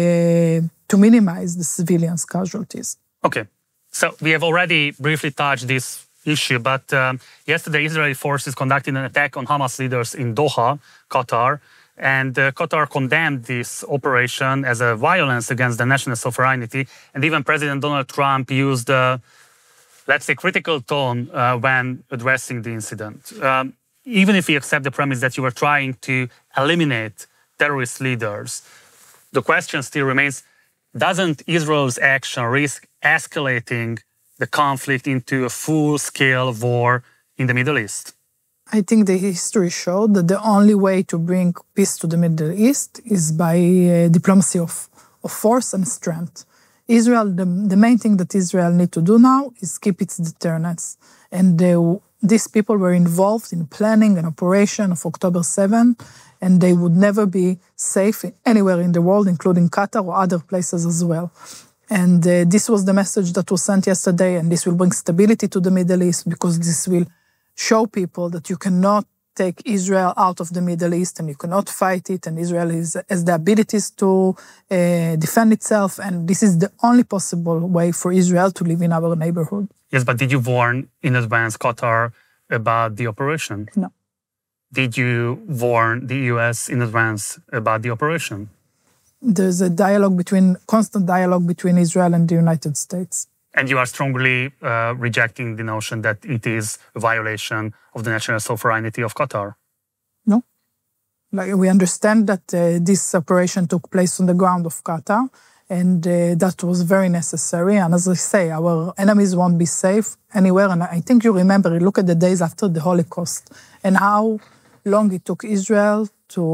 to minimize the civilians' casualties. Okay. So we have already briefly touched this issue, but um, yesterday Israeli forces conducted an attack on Hamas leaders in Doha, Qatar, and uh, Qatar condemned this operation as a violence against the national sovereignty, and even President Donald Trump used, uh, let's say, critical tone uh, when addressing the incident. Um, even if we accept the premise that you were trying to eliminate terrorist leaders, the question still remains, doesn't Israel's action risk escalating the conflict into a full-scale war in the Middle East? I think the history showed that the only way to bring peace to the Middle East is by uh, diplomacy of, of force and strength. Israel, the, the main thing that Israel needs to do now is keep its deterrence. And uh, these people were involved in planning and operation of October seventh, and they would never be safe anywhere in the world, including Qatar or other places as well. And uh, this was the message that was sent yesterday, and this will bring stability to the Middle East, because this will show people that you cannot take Israel out of the Middle East and you cannot fight it, and Israel is, has the abilities to uh, defend itself, and this is the only possible way for Israel to live in our neighborhood. Yes, but did you warn in advance Qatar about the operation? No. Did you warn the U S in advance about the operation? There's a dialogue between, constant dialogue between Israel and the United States. And you are strongly uh, rejecting the notion that it is a violation of the national sovereignty of Qatar? No. Like, we understand that uh, this operation took place on the ground of Qatar, and uh, that was very necessary. And as I say, our enemies won't be safe anywhere. And I think you remember, look at the days after the Holocaust and how long it took Israel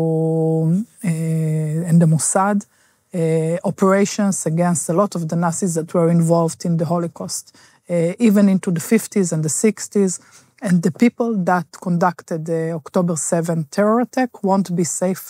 to, uh, and the Mossad, Uh, operations against a lot of the Nazis that were involved in the Holocaust, uh, even into the fifties and the sixties. And the people that conducted the October seventh terror attack won't be safe.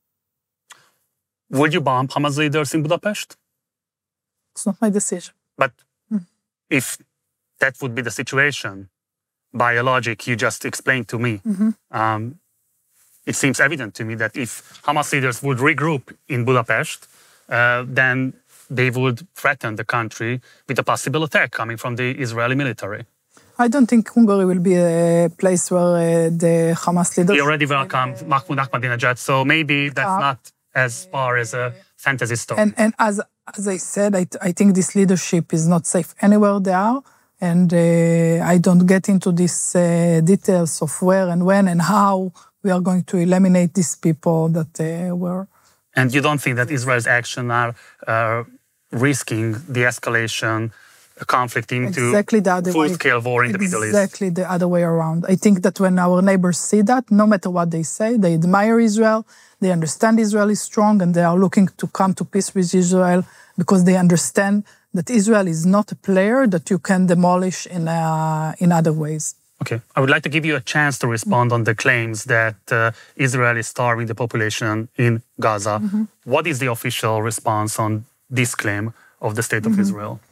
Would you bomb Hamas leaders in Budapest? It's not my decision. But mm. if that would be the situation, by a logic you just explained to me, mm-hmm. um, it seems evident to me that if Hamas leaders would regroup in Budapest, Uh, then they would threaten the country with a possible attack coming from the Israeli military. I don't think Hungary will be a place where uh, the Hamas leadership... We already welcomed Mahmoud Ahmadinejad, so maybe that's uh, not as far as a fantasy story. And, and as, as I said, I, I think this leadership is not safe anywhere they are, and uh, I don't get into these uh, details of where and when and how we are going to eliminate these people that uh, were... And you don't think that Israel's actions are uh, risking the escalation, a conflict into exactly the other full-scale war in exactly the Middle East? Exactly the other way around. I think that when our neighbors see that, no matter what they say, they admire Israel, they understand Israel is strong, and they are looking to come to peace with Israel because they understand that Israel is not a player that you can demolish in, uh, in other ways. Okay. I would like to give you a chance to respond on the claims that uh, Israel is starving the population in Gaza. Mm-hmm. What is the official response on this claim of the State of mm-hmm. Israel?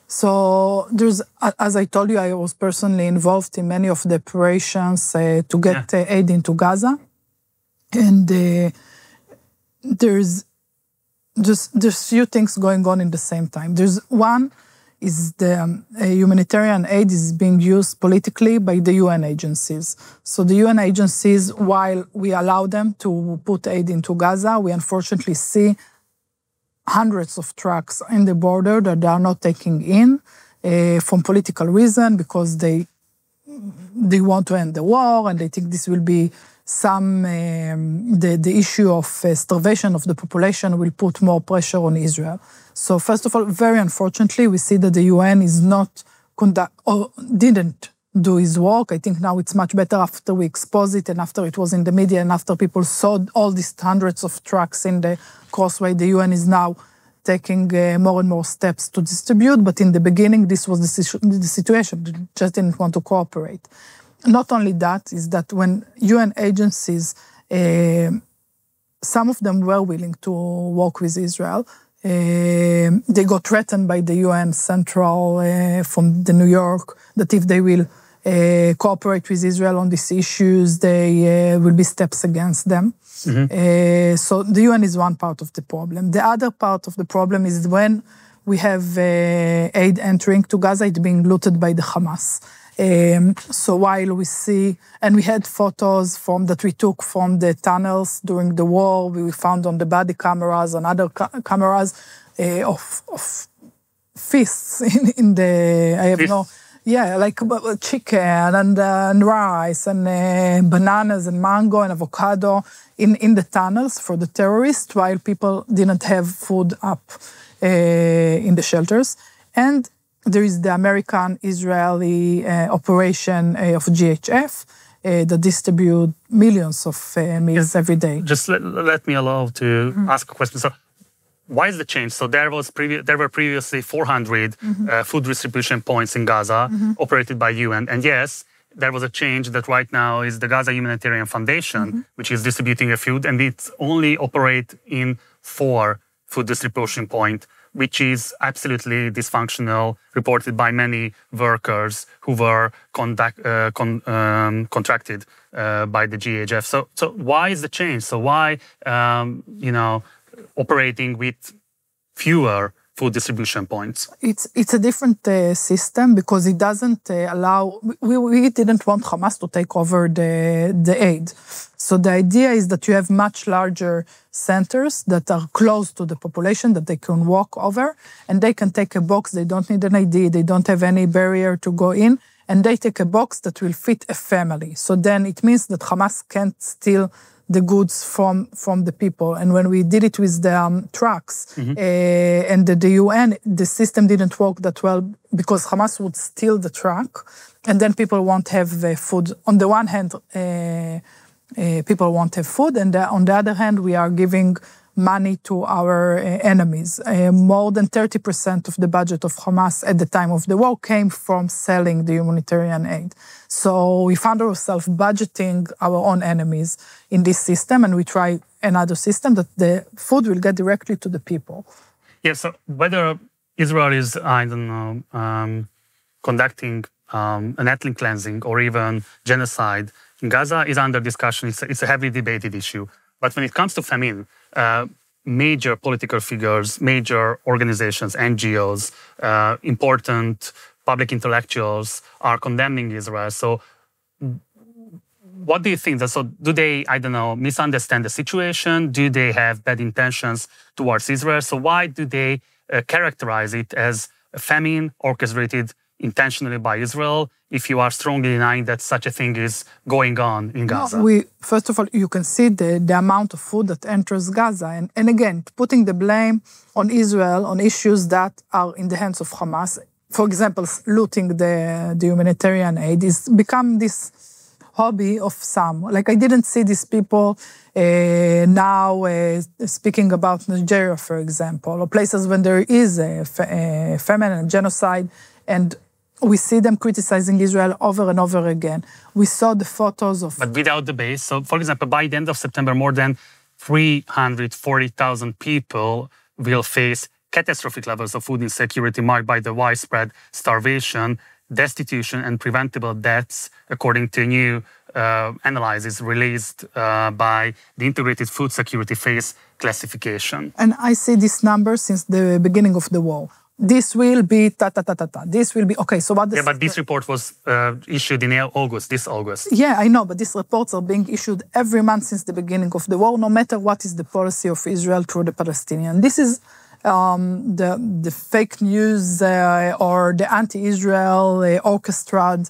So there's, as I told you, I was personally involved in many of the operations uh, to get yeah. uh, aid into Gaza. And uh, there's just there's few things going on in the same time. There's one is the um, humanitarian aid is being used politically by the U N agencies. So the U N agencies, while we allow them to put aid into Gaza, we unfortunately see hundreds of trucks in the border that they are not taking in uh, from political reason because they they want to end the war and they think this will be some um, the the issue of uh, starvation of the population will put more pressure on Israel. So first of all, very unfortunately, we see that the U N is not conduct or didn't do his work. I think now it's much better after we expose it and after it was in the media and after people saw all these hundreds of trucks in the crossway. The U N is now taking uh, more and more steps to distribute, but in the beginning, this was the, situ- the situation. They just didn't want to cooperate. Not only that, is that when U N agencies, uh, some of them were willing to work with Israel, uh, they got threatened by the U N Central uh, from the New York that if they will uh, cooperate with Israel on these issues, they uh, will be steps against them. Mm-hmm. Uh, so the U N is one part of the problem. The other part of the problem is when we have uh, aid entering to Gaza, it's being looted by the Hamas. Um, so while we see, and we had photos from that we took from the tunnels during the war, we found on the body cameras and other ca- cameras uh, of, of feasts in, in the, I have Feast. no, yeah, like chicken and, uh, and rice and uh, bananas and mango and avocado in, in the tunnels for the terrorists while people didn't have food up uh, in the shelters. And there is the American-Israeli uh, operation uh, of G H F uh, that distribute millions of uh, meals yes. every day. Just let, let me allow to mm-hmm. ask a question. So, why is the change? So there was previ- there were previously four hundred mm-hmm. uh, food distribution points in Gaza mm-hmm. operated by U N, and yes, there was a change that right now is the Gaza Humanitarian Foundation, mm-hmm. which is distributing the food, and it only operate in four food distribution points, which is absolutely dysfunctional, reported by many workers who were contact, uh, con, um, contracted uh, by the G H F. So, so why is the change? So why, um, you know, operating with fewer food distribution points? It's it's a different uh, system because it doesn't uh, allow. We, we didn't want Hamas to take over the the aid. So the idea is that you have much larger centers that are close to the population that they can walk over and they can take a box. They don't need an I D. They don't have any barrier to go in. And they take a box that will fit a family. So then it means that Hamas can't steal the goods from, from the people. And when we did it with the um, trucks mm-hmm. uh, and the, the U N, the system didn't work that well because Hamas would steal the truck and then people won't have uh, food. On the one hand, uh, Uh, people won't have food, and uh, on the other hand, we are giving money to our uh, enemies. Uh, more than thirty percent of the budget of Hamas at the time of the war came from selling the humanitarian aid. So we found ourselves budgeting our own enemies in this system, and we try another system that the food will get directly to the people. Yeah, so whether Israel is, I don't know, um, conducting um, an ethnic cleansing or even genocide in Gaza is under discussion. It's a, it's a heavily debated issue. But when it comes to famine, uh, major political figures, major organizations, N G Os, uh, important public intellectuals are condemning Israel. So what do you think? So do they, I don't know, misunderstand the situation? Do they have bad intentions towards Israel? So why do they uh, characterize it as a famine orchestrated intentionally by Israel if you are strongly denying that such a thing is going on in Gaza? No, we, first of all, you can see the, the amount of food that enters Gaza. And, and again, putting the blame on Israel on issues that are in the hands of Hamas. For example, looting the, the humanitarian aid is become this hobby of some. Like, I didn't see these people uh, now uh, speaking about Nigeria, for example, or places when there is a, a famine and genocide, and we see them criticizing Israel over and over again. We saw the photos of... But without the base. So, for example, by the end of September, more than three hundred forty thousand people will face catastrophic levels of food insecurity marked by the widespread starvation, destitution, and preventable deaths, according to new uh, analysis released uh, by the Integrated Food Security Phase classification. And I see this number since the beginning of the war. This will be ta-ta-ta-ta-ta. This will be... Okay, so what... Yeah, but this report was uh, issued in August, this August. Yeah, I know, but these reports are being issued every month since the beginning of the war, no matter what is the policy of Israel toward the Palestinians. This is um, the, the fake news uh, or the anti-Israel uh, orchestrated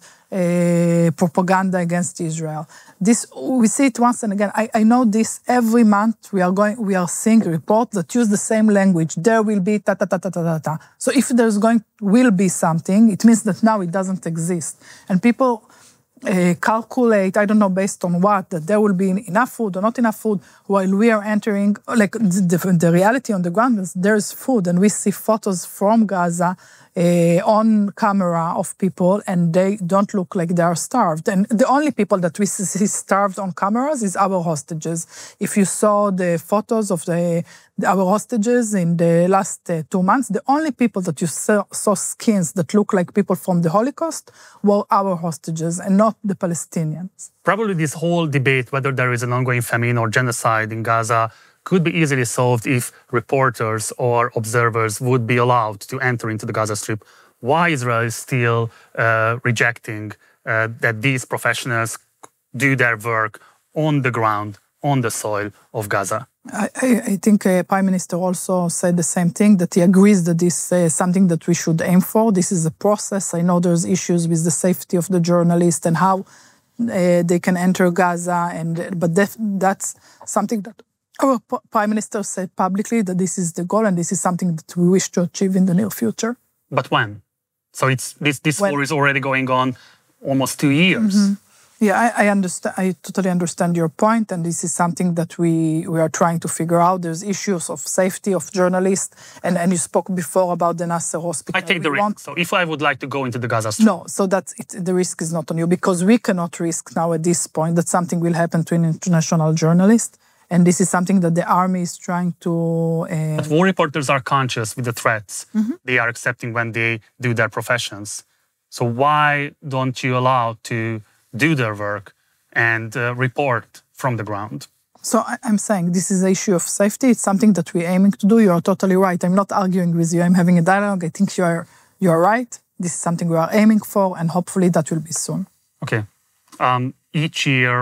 uh, propaganda against Israel. This, we see it once and again. I, I know this every month. We are going. We are seeing reports that use the same language. There will be ta ta ta ta ta ta ta. So if there's going will be something, it means that now it doesn't exist, and people uh, calculate. I don't know based on what, that there will be enough food or not enough food. While we are entering, like the, the reality on the ground is there's food, and we see photos from Gaza Uh, on camera of people, and they don't look like they are starved. And the only people that we see starved on cameras is our hostages. If you saw the photos of the, the our hostages in the last uh, two months, the only people that you saw, saw skins that look like people from the Holocaust were our hostages and not the Palestinians. Probably this whole debate, whether there is an ongoing famine or genocide in Gaza, could be easily solved if reporters or observers would be allowed to enter into the Gaza Strip. Why Israel is still uh, rejecting uh, that these professionals do their work on the ground, on the soil of Gaza? I, I think uh, Prime Minister also said the same thing, that he agrees that this is uh, something that we should aim for. This is a process. I know there's issues with the safety of the journalists and how uh, they can enter Gaza, and but def- that's something that our Prime Minister said publicly, that this is the goal and this is something that we wish to achieve in the near future. But when? So it's this, this when? war is already going on almost two years. Mm-hmm. Yeah, I, I understand. I totally understand your point, and this is something that we, we are trying to figure out. There's issues of safety of journalists, and, and you spoke before about the Nasser hospital. I take we the risk. Want... So if I would like to go into the Gaza Strip... No, so that's it. The risk is not on you, because we cannot risk now at this point that something will happen to an international journalist. And this is something that the army is trying to... Uh... But war reporters are conscious with the threats mm-hmm. they are accepting when they do their professions. So why don't you allow to do their work and uh, report from the ground? So I, I'm saying this is an issue of safety. It's something that we're aiming to do. You are totally right. I'm not arguing with you. I'm having a dialogue. I think you are, you are right. This is something we are aiming for, and hopefully that will be soon. Okay. Um, each year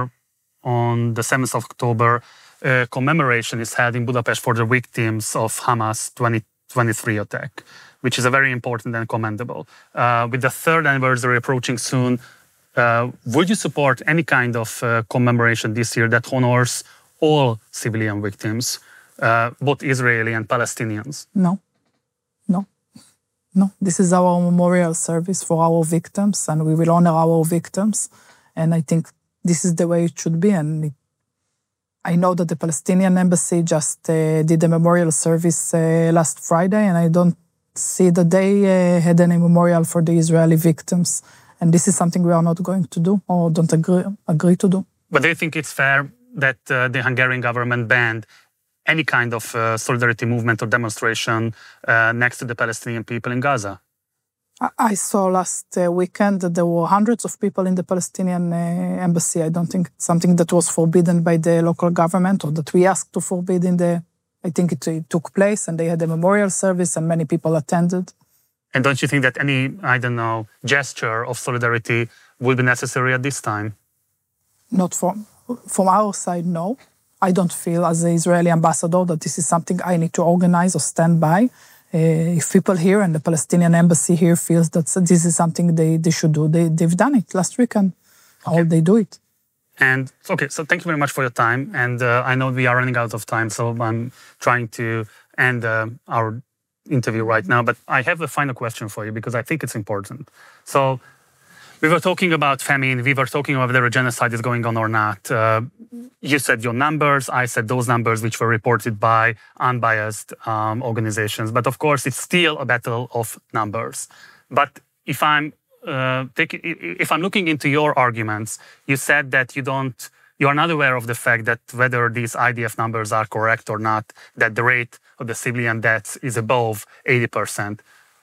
on the seventh of October, Uh, commemoration is held in Budapest for the victims of Hamas twenty twenty-three attack, which is a very important and commendable. Uh, with the third anniversary approaching soon, uh, would you support any kind of uh, commemoration this year that honors all civilian victims, uh, both Israeli and Palestinians? No, no, no. This is our memorial service for our victims, and we will honor our victims. And I think this is the way it should be, and it I know that the Palestinian embassy just uh, did a memorial service uh, last Friday, and I don't see that they uh, had any memorial for the Israeli victims. And this is something we are not going to do or don't agree, agree to do. But do you think it's fair that uh, the Hungarian government banned any kind of uh, solidarity movement or demonstration uh, next to the Palestinian people in Gaza? I saw last uh, weekend that there were hundreds of people in the Palestinian uh, embassy. I don't think it's something that was forbidden by the local government or that we asked to forbid in the... I think it, it took place, and they had a memorial service and many people attended. And don't you think that any, I don't know, gesture of solidarity will be necessary at this time? Not from, from our side, no. I don't feel as the Israeli ambassador that this is something I need to organize or stand by. Uh, if people here and the Palestinian embassy here feels that this is something they, they should do, they, they've done it last weekend. Okay. How they do it. And okay, so thank you very much for your time. And uh, I know we are running out of time, so I'm trying to end uh, our interview right now. But I have a final question for you because I think it's important. So we were talking about famine. We were talking about whether a genocide is going on or not. Uh, you said your numbers. I said those numbers which were reported by unbiased um, organizations. But of course, it's still a battle of numbers. But if I'm uh, taking, if I'm looking into your arguments, you said that you don't, you are not aware of the fact that whether these I D F numbers are correct or not, that the rate of the civilian deaths is above eighty percent.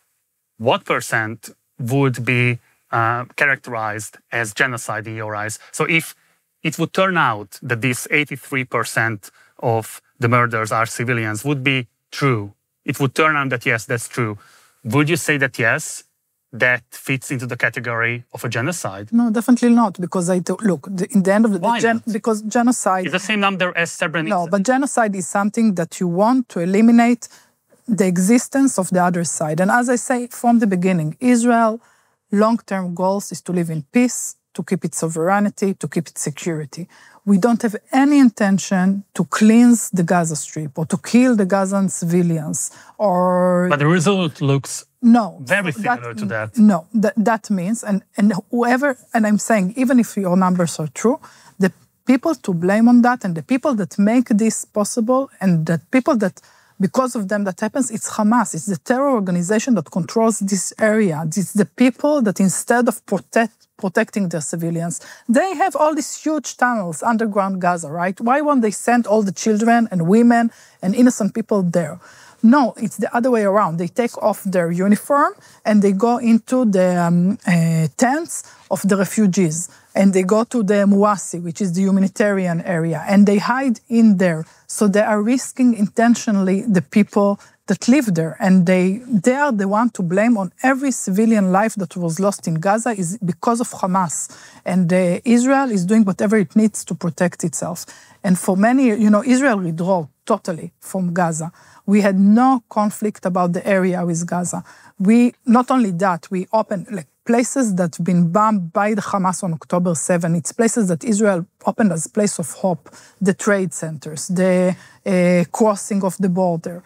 What percent would be uh, characterized as genocide in your eyes? So if it would turn out that this eighty-three percent of the murders are civilians would be true, it would turn out that yes, that's true. Would you say that yes, that fits into the category of a genocide? No, definitely not, because I do, look, the, in the end of the Why day, gen, not? because genocide... It's the same number as Srebrenica. No, but genocide is something that you want to eliminate the existence of the other side. And as I say from the beginning, Israel long-term goals is to live in peace, to keep its sovereignty, to keep its security. We don't have any intention to cleanse the Gaza Strip or to kill the Gazan civilians or... But the result looks no, very similar that, to that. No, that, that means, and, and whoever, and I'm saying, even if your numbers are true, the people to blame on that and the people that make this possible and the people that, because of them that happens, it's Hamas. It's the terror organization that controls this area. It's the people that instead of protect, protecting their civilians, they have all these huge tunnels underground Gaza, right? Why won't they send all the children and women and innocent people there? No, it's the other way around. They take off their uniform and they go into the um, uh, tents of the refugees. And they go to the Muwasi, which is the humanitarian area, and they hide in there. So they are risking intentionally the people that live there. And they, they are the one to blame on every civilian life that was lost in Gaza is because of Hamas. And uh, Israel is doing whatever it needs to protect itself. And for many, you know, Israel withdrew totally from Gaza. We had no conflict about the area with Gaza. We, not only that, we opened like places that have been bombed by the Hamas on October seventh. It's places that Israel opened as a place of hope, the trade centers, the uh, crossing of the border,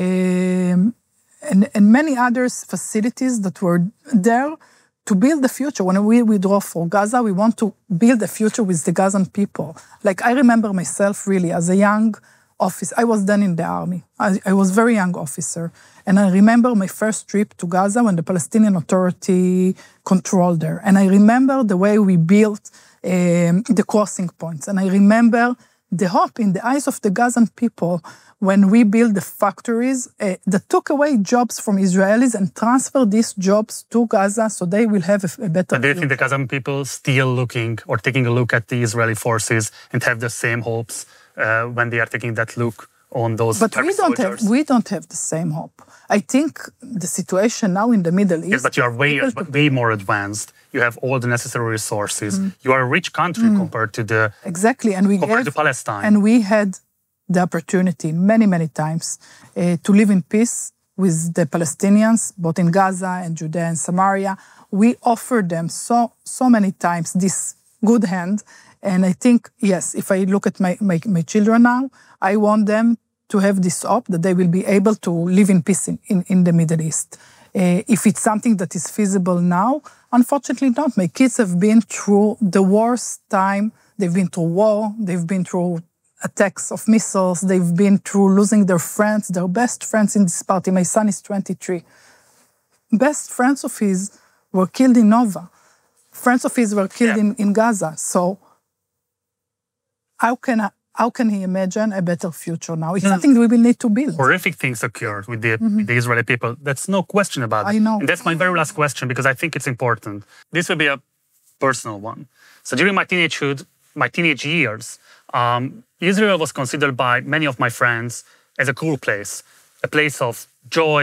um, and, and many other facilities that were there to build the future. When we withdraw from Gaza, we want to build a future with the Gazan people. Like I remember myself really as a young officer. I was then in the army. I, I was a very young officer. And I remember my first trip to Gaza when the Palestinian Authority controlled there. And I remember the way we built um, the crossing points. And I remember the hope in the eyes of the Gazan people when we built the factories uh, that took away jobs from Israelis and transferred these jobs to Gaza so they will have a, a better... But do you think the Gazan people still looking or taking a look at the Israeli forces and have the same hopes uh, when they are taking that look on those But we don't soldiers? have we don't have the same hope. I think the situation now in the Middle East... Yes, but you are way, way more advanced. You have all the necessary resources. Mm. You are a rich country mm. compared to the... Exactly, and we compared gave, to Palestine. And we had the opportunity many, many times uh, to live in peace with the Palestinians, both in Gaza and Judea and Samaria. We offered them so, so many times this good hand. And I think, yes, if I look at my, my, my children now, I want them to have this hope that they will be able to live in peace in, in, in the Middle East. Uh, if it's something that is feasible now, unfortunately not. My kids have been through the worst time. They've been through war. They've been through attacks of missiles. They've been through losing their friends, their best friends in this party. My son is twenty-three. Best friends of his were killed in Nova. Friends of his were killed yeah. in, in Gaza. So how can I, how can he imagine a better future now? It's mm. something we will need to build. Horrific things occurred with the, mm-hmm. with the Israeli people. That's no question about it. I know. And that's my very last question because I think it's important. This will be a personal one. So during my teenagehood, my teenage years, um, Israel was considered by many of my friends as a cool place, a place of joy,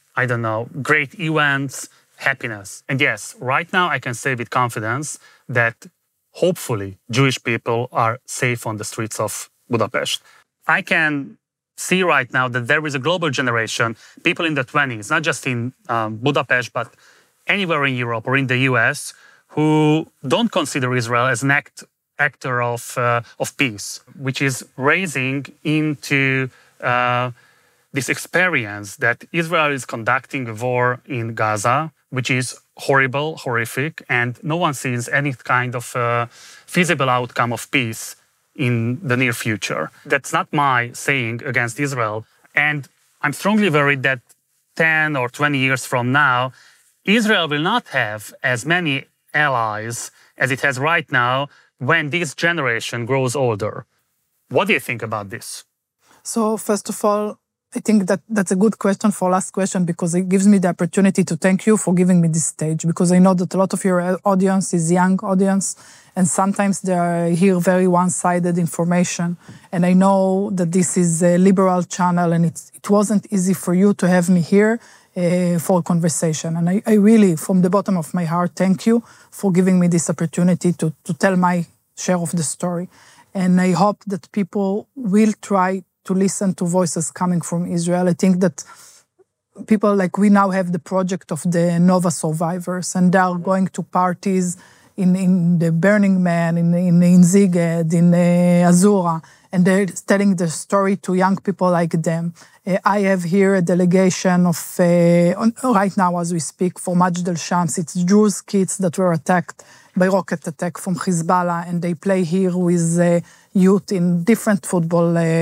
I don't know, great events, happiness. And yes, right now I can say with confidence that hopefully Jewish people are safe on the streets of Budapest. I can see right now that there is a global generation, people in the twenties, not just in um, Budapest, but anywhere in Europe or in the U S, who don't consider Israel as an act, actor of, uh, of peace, which is raising into uh, this experience that Israel is conducting a war in Gaza, which is horrible, horrific, and no one sees any kind of uh, feasible outcome of peace in the near future. That's not my saying against Israel. And I'm strongly worried that ten or twenty years from now, Israel will not have as many allies as it has right now when this generation grows older. What do you think about this? So first of all, I think that that's a good question for last question, because it gives me the opportunity to thank you for giving me this stage, because I know that a lot of your audience is young audience, and sometimes they hear very one-sided information. And I know that this is a liberal channel, and it's, it wasn't easy for you to have me here uh, for a conversation. And I, I really, from the bottom of my heart, thank you for giving me this opportunity to, to tell my share of the story. And I hope that people will try to listen to voices coming from Israel. I think that people, like we now have the project of the Nova survivors, and they are going to parties in, in the Burning Man, in, in, in Szeged, in uh, Azura, and they're telling the story to young people like them. Uh, I have here a delegation of, uh, on, right now as we speak, from Majd al-Shams. It's Jewish kids that were attacked by rocket attack from Hezbollah, and they play here with uh, youth in different football uh,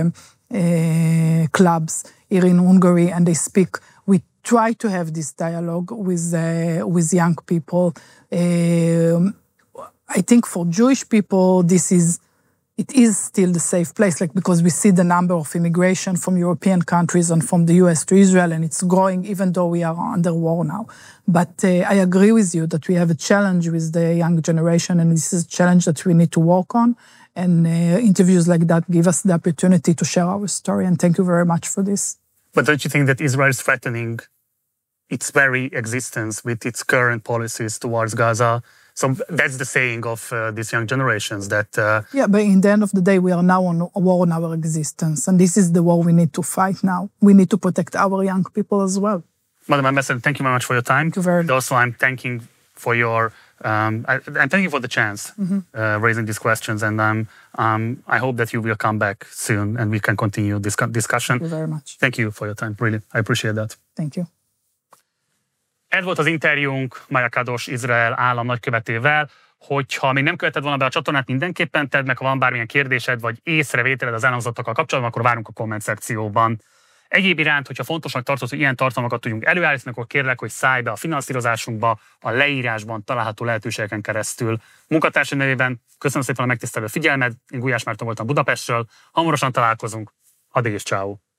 uh, clubs here in Hungary, and they speak. We try to have this dialogue with uh, with young people. Um, I think for Jewish people, this is it is still the safe place, like because we see the number of immigration from European countries and from the U S to Israel, and it's growing even though we are under war now. But uh, I agree with you that we have a challenge with the young generation, and this is a challenge that we need to work on. And uh, interviews like that give us the opportunity to share our story. And thank you very much for this. But don't you think that Israel is threatening its very existence with its current policies towards Gaza? So that's the saying of uh, these young generations that... Uh, yeah, but in the end of the day, we are now on a war on our existence. And this is the war we need to fight now. We need to protect our young people as well. Madam Ambassador, thank you very much for your time. Thank you very much. Also, I'm thanking for your... Um, I, I'm thanking you for the chance mm-hmm. uh, raising these questions. And um, um, I hope that you will come back soon and we can continue this discussion. Thank you very much. Thank you for your time. Really, I appreciate that. Thank you. Ez volt az interjúnk Maya Kadosh Izrael állam nagykövetével. Hogyha még nem követed volna be a csatornát, mindenképpen tedd meg, ha van bármilyen kérdésed vagy észrevételed az elhangzottakkal kapcsolatban, akkor várunk a komment szekcióban. Egyéb iránt, hogyha fontosnak tartod, hogy ilyen tartalmakat tudjunk előállítani, akkor kérlek, hogy szállj be a finanszírozásunkba a leírásban található lehetőségeken keresztül. Munkatársai nevében köszönöm szépen a megtisztelő figyelmed, én Gulyás Márton voltam Budapestről, hamarosan találkozunk, addig és ciao.